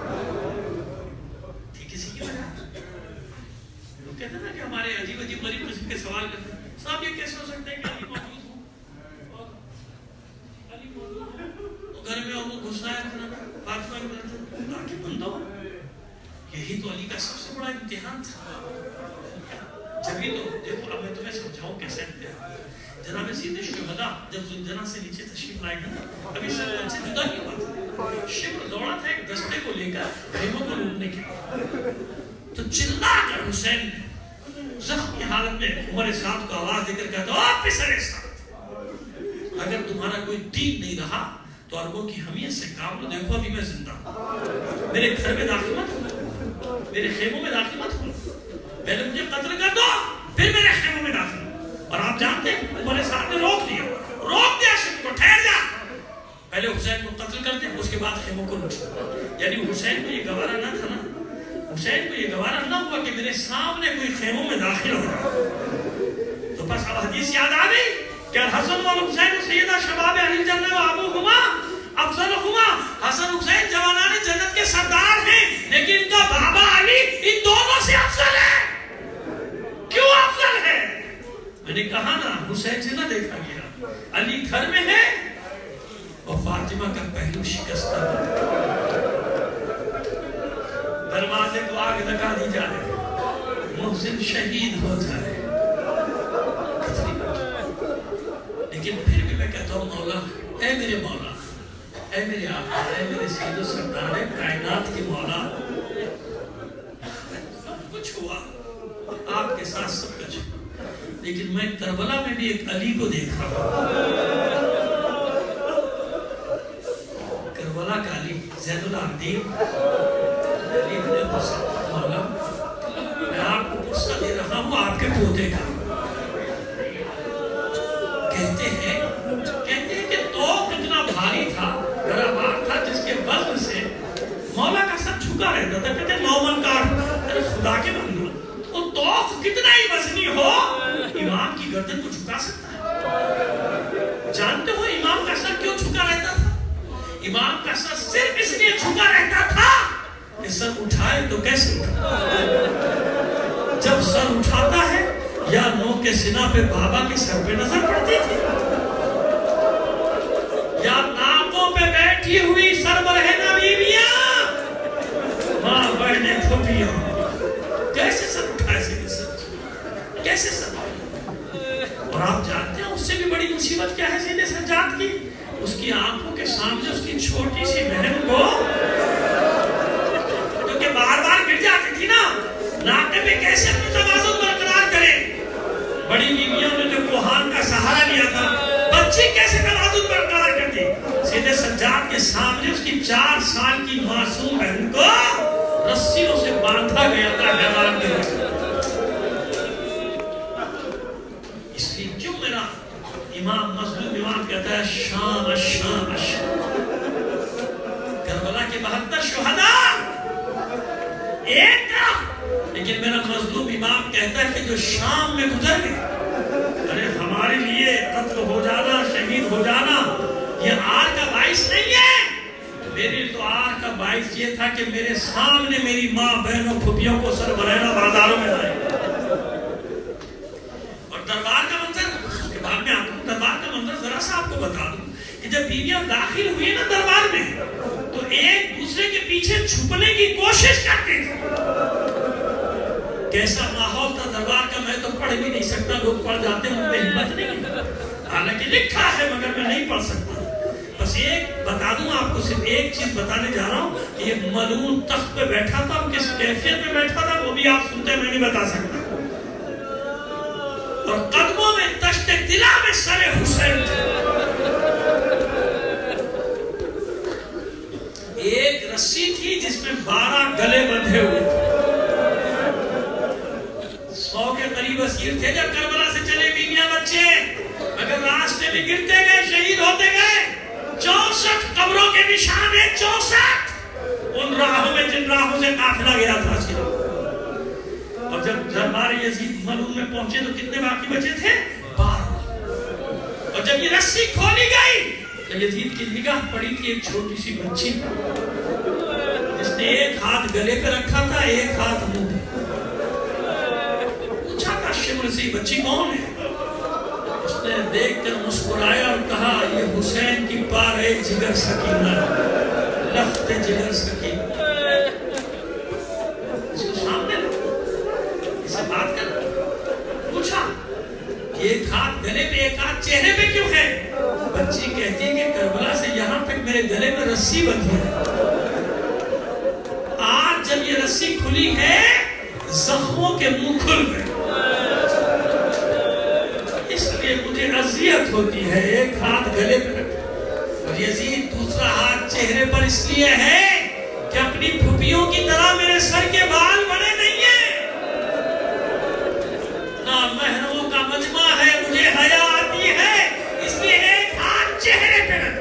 تھی, کسی کی مجال. لوگ کہتے ہیں نا کہ ہمارے عجیب عجیب غریب قسم کے سوال کرتے ہیں, صاحب یہ کیسے ہو سکتا ہے کہ علی موجود ہو اور علی موجود ہو گھر میں, اور وہ گھسنا ہے فاطمہ کے بلند اللہ کی بندو. یہی تو علی کا سب سے بڑا امتحان تھا. جبھی تو دیکھو, اب میں تمہیں سمجھاؤں کیسے امتحان. جناب سید شہداء جب زنجانہ سے نیچے تشریف لائے گا نا, ابھی سب ان سے جدا نہیں ہوا تھا. شبر دوڑا تھا ایک دستے کو لے کر خیموں کو لوٹنے کے لیے, تو چلا کر حسین زخمی حالت میں عمر سعد کو آواز دے کر کہتا, او پسر سعد, اگر تمہارا کوئی دین نہیں رہا تو عربوں کی حمیت سے کام لو, دیکھو ابھی میں زندہ ہوں, میرے گھر میں داخل مت ہو, میرے خیموں میں داخل مت ہو, پہلے مجھے قتل کر دو پھر میرے خیموں میں داخل ہو. اور آپ جانتے ہیں عمر سعد نے روک دیا شب کو, ٹھہر جا, پہلے حسین کو قتل کرتے ہیں اس کے بعد خیموں کو لوٹ. یعنی حسین کو یہ گوارا نہ تھا نا, حسین کو یہ گوارا نہ ہوا کہ میرے سامنے کوئی خیموں میں داخل ہو. تو بس اب حدیث یاد آ گئی کہ حسن و حسین سیدہ شباب اہل جنت و ابوہما افضلہما. حسن حسین جوانان جنت کے سردار ہیں, لیکن ان کا بابا علی ان دونوں سے افضل ہے. کیوں افضل ہے؟ میں نے کہا نا, حسین سے نہ دیکھا گیا, علی گھر میں ہے اور فاطمہ کا پہلو شکستہ, دروازے کو آگ لگا دی جائے, محسن شہید ہو جائے. لیکن پھر بھی میں کہتا ہوں مولا, اے میرے مولا, اے میرے آقا, اے میرے سید و سردار کائنات کی مولا, کچھ ہوا آپ کے ساتھ سب کچھ, لیکن میں کربلا میں بھی ایک علی کو دیکھ رہا ہوں. کربلا کا علی زین العابدین علی بن حسین. مولا میں آپ کو پرسہ دے رہا ہوں آپ کے پوتے کا. کہتے ہیں کہ تو کتنا بھاری تھا, بڑا بار تھا, جس کے وزن سے مولا کا سر جھکا رہتا تھا. کہتے ہیں نومن کار, ارے خدا کے بندو, وہ توق کتنا ہی وزنی ہو امام کی گردن کو جھکا سکتا ہے. جانتے ہو امام کا سر کیوں جھکا رہتا تھا؟ امام کا سر صرف اس لیے جھکا رہتا تھا کہ سر اٹھائے تو کیسے اٹھائے. جب سر اٹھاتا ہے یا نوک سینہ پہ بابا کے سر پہ نظر پڑتی تھی یا ناکوں پہ بیٹھی ہوئی سربراہ بیویاں ماں بہنیں پھوپھیاں کیسے سر اٹھائے سیدھے سر کیسے سر. اور آپ جانتے ہیں اس سے بھی بڑی مصیبت کیا ہے سیدھے سجاد کی؟ اس کی آنکھوں کے سامنے اس کی چھوٹی سی بہن کو کیونکہ بار بار گر جاتی تھی نا ناکے پہ کیسے اپنی توازن برقرار کرے. بڑی بیویوں نے جو کوہان کا سہارا لیا تھا بچی کیسے توازن برقرار کرتی؟ سیدھے سجاد کے سامنے اس کی 4 سال کی معصوم بہن کو رسیوں سے باندھا گیا تھا حیوان کے روپ. اس لیے کیوں میرا امام مظلوم امام کہتا ہے شام الشام الشام. کربلا کے 72 شہداء ایک طرف، لیکن میرا مظلوم امام کہتا ہے کہ جو شام میں گزر گئے، ارے ہمارے لیے قتل ہو جانا شہید ہو جانا یہ آر کا باعث نہیں ہے. میرے تو آر کا باعث یہ تھا کہ میرے سامنے میری ماں بہنوں پھوپھیوں کو سربراہ بازاروں میں لائے. اور دربار کا منظر کے بعد میں آتا ہوں. دربار کا منظر ذرا سا آپ کو بتا دوں کہ جب بیویاں داخل ہوئی نا دربار میں تو ایک دوسرے کے پیچھے چھپنے کی کوشش کرتے تھے. کیسا ماحول تھا دربار کا میں تو پڑھ بھی نہیں سکتا. لوگ پڑھ جاتے ہیں ان میں ہمت نہیں، حالانکہ لکھا ہے مگر میں نہیں پڑھ سکتا. بس ایک بتا دوں آپ کو، صرف ایک چیز بتانے جا رہا ہوں کہ یہ ملعون تخت پہ بیٹھا تھا اور کس کیفیت میں بیٹھا تھا وہ بھی آپ سنتے ہیں، میں نہیں بتا سکتا. اور قدموں میں تشت طلا میں سر حسین تھے. ایک رسی تھی جس میں 12 گلے بندھے ہوئے تھے. 100 کے قریب اسیر تھے جب کربلا سے چلے بیویاں بچے، مگر راستے میں گرتے گئے شہید ہوتے گئے. 64 قبروں کے نشان ہیں، 64 ان راہوں میں جن راہوں سے قافلہ گیا تھا. اور جب دربار یزید ملعون میں پہنچے تو کتنے باقی بچے تھے؟ 12. اور جب یہ رسی کھولی گئی تو یزید کی نگاہ پڑی تھی ایک چھوٹی سی بچی جس نے ایک ہاتھ گلے پہ رکھا تھا ایک ہاتھ منہ پہ. پوچھا تھا شمر سے بچی کون ہے؟ اس نے دیکھ کر مسکرایا اور کہا یہ حسین کی پارے جگر سکینہ لخت جگر سکینہ. اس کو سامنے اسے بات کر پوچھا کہ ایک ہاتھ گلے پہ ایک ہاتھ چہرے پہ کیوں ہے؟ بچی کہتی ہے کہ کربلا سے یہاں تک میرے گلے میں رسی بندھی ہے. آج جب یہ رسی کھلی ہے زخموں کے منہ کھل گئے، اس لیے مجھے اذیت ہوتی ہے. ایک ہاتھ گلے پہ رکھا اور یزید دوسرا ہاتھ چہرے پر اس لیے ہے کہ اپنی پھوپھیوں کی طرح میرے سر کے بال بڑے نہیں ہیں، نہ محرموں کا مجمع ہے، مجھے حیا آتی ہے، اس لیے ایک ہاتھ چہرے پہ رکھا.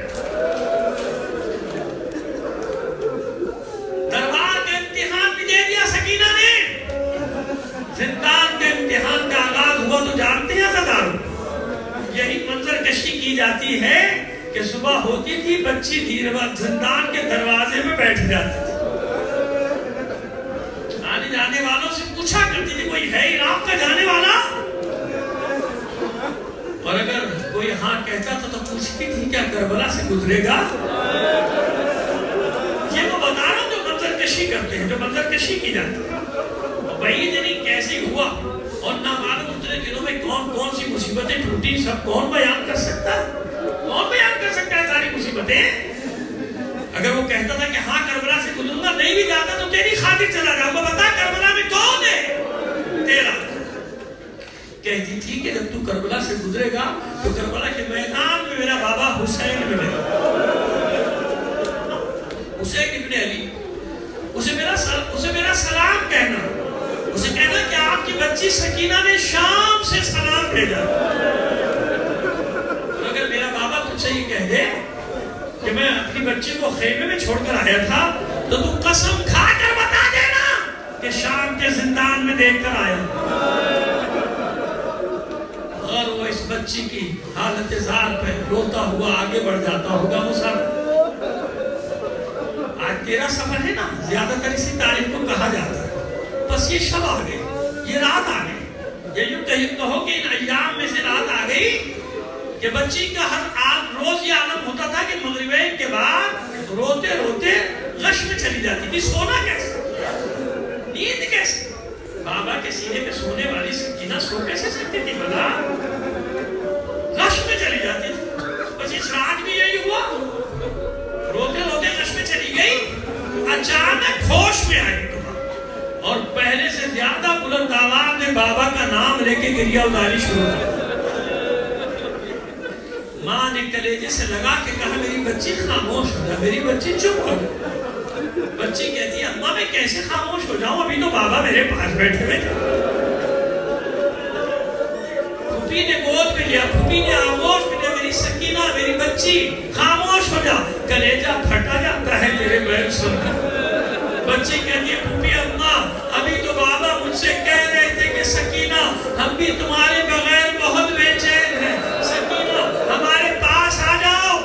دربار کا امتحان بھی دے دیا سکینہ نے. زندان کے امتحان کا آغاز ہوا تو جانتے ہیں عزادار، یہی منظر کشی کی جاتی ہے کہ صبح ہوتی تھی بچی زندان کے دروازے میں بیٹھ جاتی تھی. آنے جانے والوں سے پوچھا کرتی تھی کوئی ہے عراق کا جانے والا، اور اگر کوئی ہاں کہتا تھا تو پوچھتی تھی کیا کربلا سے گزرے گا. یہ وہ بتا رہا ہوں جو منظر کشی کرتے ہیں، جو منظر کشی کی جاتی ہے. بعید نہیں کیسے ہوا اور نہ معلوم اتنے دنوں میں کون کون سی مصیبتیں ٹوٹی، سب کون بیان کر سکتا ہے؟ کون بیان کر سکتا ہے ساری مصیبتیں؟ اگر وہ کہتا تھا کہ ہاں کربلا سے گزروں گا، نہیں بھی جاتا تو تیری خاطر چلا جاؤں گا، بتا کربلا میں کون ہے؟ تیرا. کہتی تھی کہ جب تو کربلا سے گزرے گا تو کربلا کے میدان میں میرا بابا حسین ملے گا. حسین ابن علی، اسے میرا سلام کہنا، اسے کہنا کہ آپ کی بچی سکینہ نے شام سے سلام بھیجا. اگر میرا بابا تجھ سے یہ کہہ دے کہ میں اپنی بچی کو خیمے میں چھوڑ کر آیا تھا تو تو قسم کھا کر بتا دینا کہ شام کے زندان میں دیکھ کر آیا. اور وہ اس بچی کی حالت زار پہ روتا ہوا آگے بڑھ جاتا ہوگا. مسافر تیرا سفر ہے نا، زیادہ تر اسی تاریخ کو کہا جاتا ہے. بس یہ شب آ گئی، یہ رات آ گئی. یہ یوں کہو کہ ان ایام میں سے رات آ گئی کہ بچی کا ہر روز یہ عالم ہوتا تھا کہ مغربین کے بعد روتے روتے غش میں چلی جاتی تھی. سونا کیسے، نیند کیسے؟ بابا کے سینے پہ سونے والی سکینہ سو کیسے سکتی تھی بلا؟ غش میں چلی جاتی تھی. بس اس رات بھی یہی ہوا، روتے روتے غش میں چلی گئی. اچانک ہوش میں آئی اور پہلے سے زیادہ بلند آواز میں بابا کا نام لے کے گریہ اتاری شروع کی. ماں نے کلیجے سے لگا کے کہا میری بچی خاموش ہو جا، میری بچی چپ ہو جا. بچی کہتی ہے اماں میں کیسے خاموش ہو جاؤں، ابھی تو بابا میرے پاس بیٹھے ہوئے تھے. پھوپھی نے گود میں لیا، پھوپھی نے آغوش میں لیا، میری سکینہ میری بچی خاموش ہو جا. کلیجہ پھٹا جاتا ہے تیرے بین سن کر. بچی کہتی ہے پھوپھی اماں ابھی تو بابا مجھ سے کہہ رہے تھے کہ سکینہ ہم بھی تمہارے بغیر بہت بے چین ہیں، سکینہ ہمارے پاس آ جاؤ.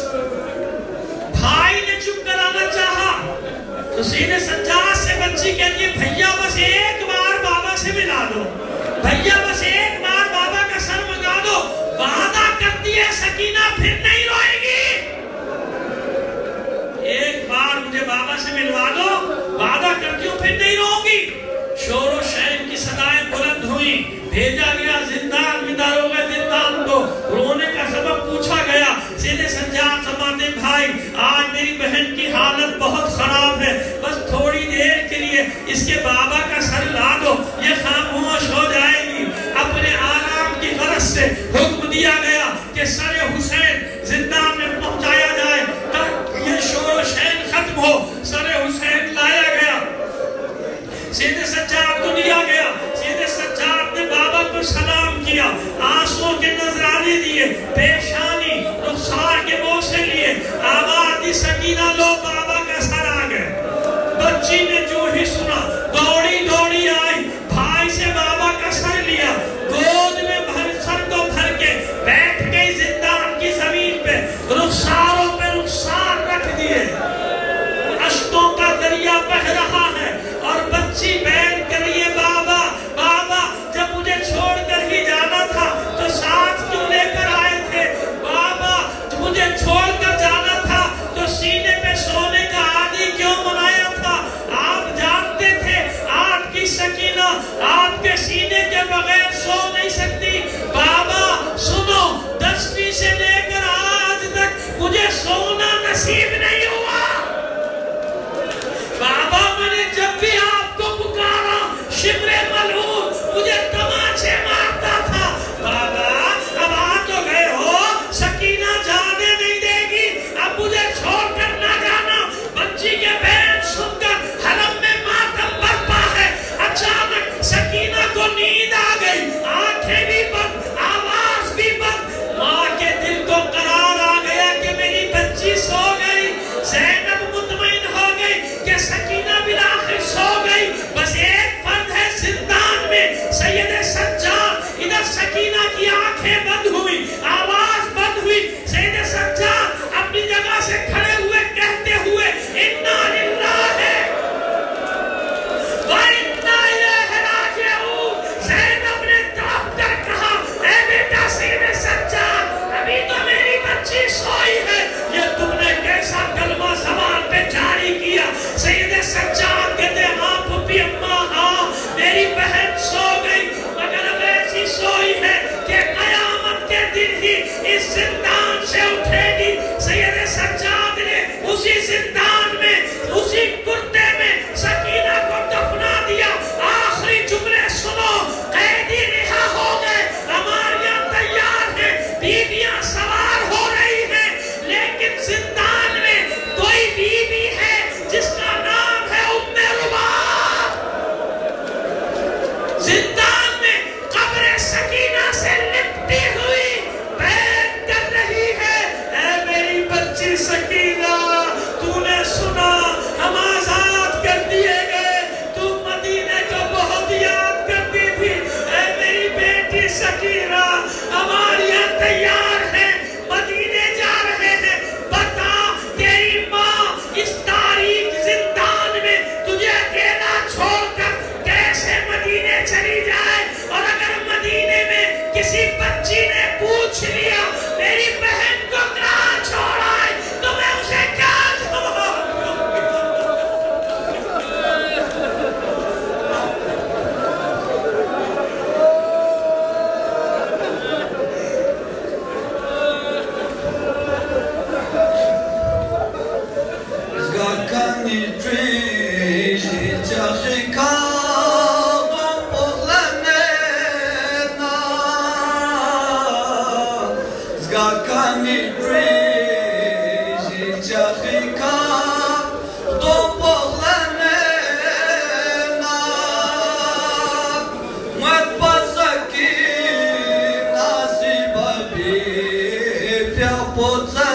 بھائی نے چپ کرانا چاہا تو سینے سجاد سے بچی کہتی ہے بھیا بس ایک بار بابا سے ملا دو، بھیا بس ایک بار بابا کا سر مگا دو. وعدہ کرتی ہے سکینہ پھر نہیں روئے گی. ایک بار مجھے بابا سے ملوا دو، وعدہ کرتی ہوں پھر نہیں رہوں گی. شور و شین کی صدائیں بلند ہوئیں. بھیجا گیا زندان میں داروغہ زندان کو. رونے کا سبب پوچھا گیا. سیدھے سجاد فرماتے بھائی آج میری بہن کی حالت بہت خراب ہے، بس تھوڑی دیر کے لیے اس کے بابا کا سر لا دو، یہ خاموش ہو جائے گی. اپنے آرام کی غرض سے حکم دیا گیا کہ سر حسین زندان میں پہنچایا جائے تاکہ یہ شور و شین ختم ہو. سر حسین لایا گیا، سیدھے سجاد کو دیا گیا. سیدھے سجاد نے بابا کو سلام کیا، آنسوں کے نذرانے دیے، پیشانی رخسار کے بوسے لیے. آواز دی سکینہ لو بابا کا سر آ گئے. بچی نے جو ہی سنا دوڑی دوڑی آئی، بھائی سے بابا کا سر لیا، گود میں سر کو بھر کے بیٹھ گئی زندان کی زمین پہ. رخساروں پہ رخسار رکھ دیے، اشکوں کا دریا بہہ رہا ہے اور بچی بیٹھ کر یہ بابا بابا جب مجھے چھوڑ کر ہی جانا تھا تو ساتھ کیوں لے کر آئے تھے، بابا مجھے چھوڑ کر جانا تھا تو سینے پہ سونے کا عادی کیوں بنایا تھا. آپ جانتے تھے آپ کی سکینہ آپ کے سینے کے بغیر سو نہیں سکتی. بابا سنو 10ویں سے لے کر آج تک مجھے سونا نصیب نہیں ہوا. بابا میں نے جب بھی آپ کو پکارا شبر ملعون مجھے تماچے مارتا تھا. بابا اب آ تو گئے ہو، سکینہ جانے نہیں دے گی، اب مجھے چھوڑ کر نہ جانا. بچی کے بین سن کر حرم میں ماتم برپا ہے. اچانک سکینہ کو نیند آ گئی، آنکھیں بھی بند، آواز بھی بند. ماں کے دل کو قرار آ گیا کہ میری بچی سو گئی. زینب مطمئن ہو گئی کہ سکینہ بالآخر سو گئی. بس ایک فرد ہے زندان میں، سید سجاد. ادھر سکینہ کی آنکھیں بند ہوئی، آواز بند ہوئی. سید سجاد اپنی جگہ سے کھڑے ہوئے کہتے ہوئے انا للہ و انا الیہ راجعون. زینب نے تڑپ کر کہا اے بیٹا سید سجاد ابھی تو میری بچی سوئی ہے، یہ تم نے کیسا کلمہ زبان پہ جاری کیا. سید سجاد کہتے ہاں پھوپھی اماں ہاں میری بہن سو گئی، مگر اب ایسی سوئی ہے کہ قیامت کے دن ہی اس زندان سے اٹھے گی. سید سجاد نے اسی زندان میں اسی کرتے میں سکینہ کو دفنا دیا. آخری جملے سنو، قیدی رہا ہو گئے، ہماریاں تیار ہیں، بیویاں سوار ہو رہی ہیں، لیکن زندان میں کوئی بیوی ہے جس کا نام ہے ام رباب. زندان میں قبر سکینہ سے لپٹی ہوئی بیٹھ کر رہی ہے. اے میری بچی سکینہ تو نے سنا ہم آزاد کر دیے گئے، تو مدینے کو بہت یاد کرتی تھی. اے میری بیٹی سکینہ ہماری یہاں تیار ہیں، مدینے جا رہے ہیں. بتا تیری ماں اس تاریخ ni dreži ťažika do pohlenena zgakani dreži ťažika do pohlenena moje pasaki nasi babi pia poca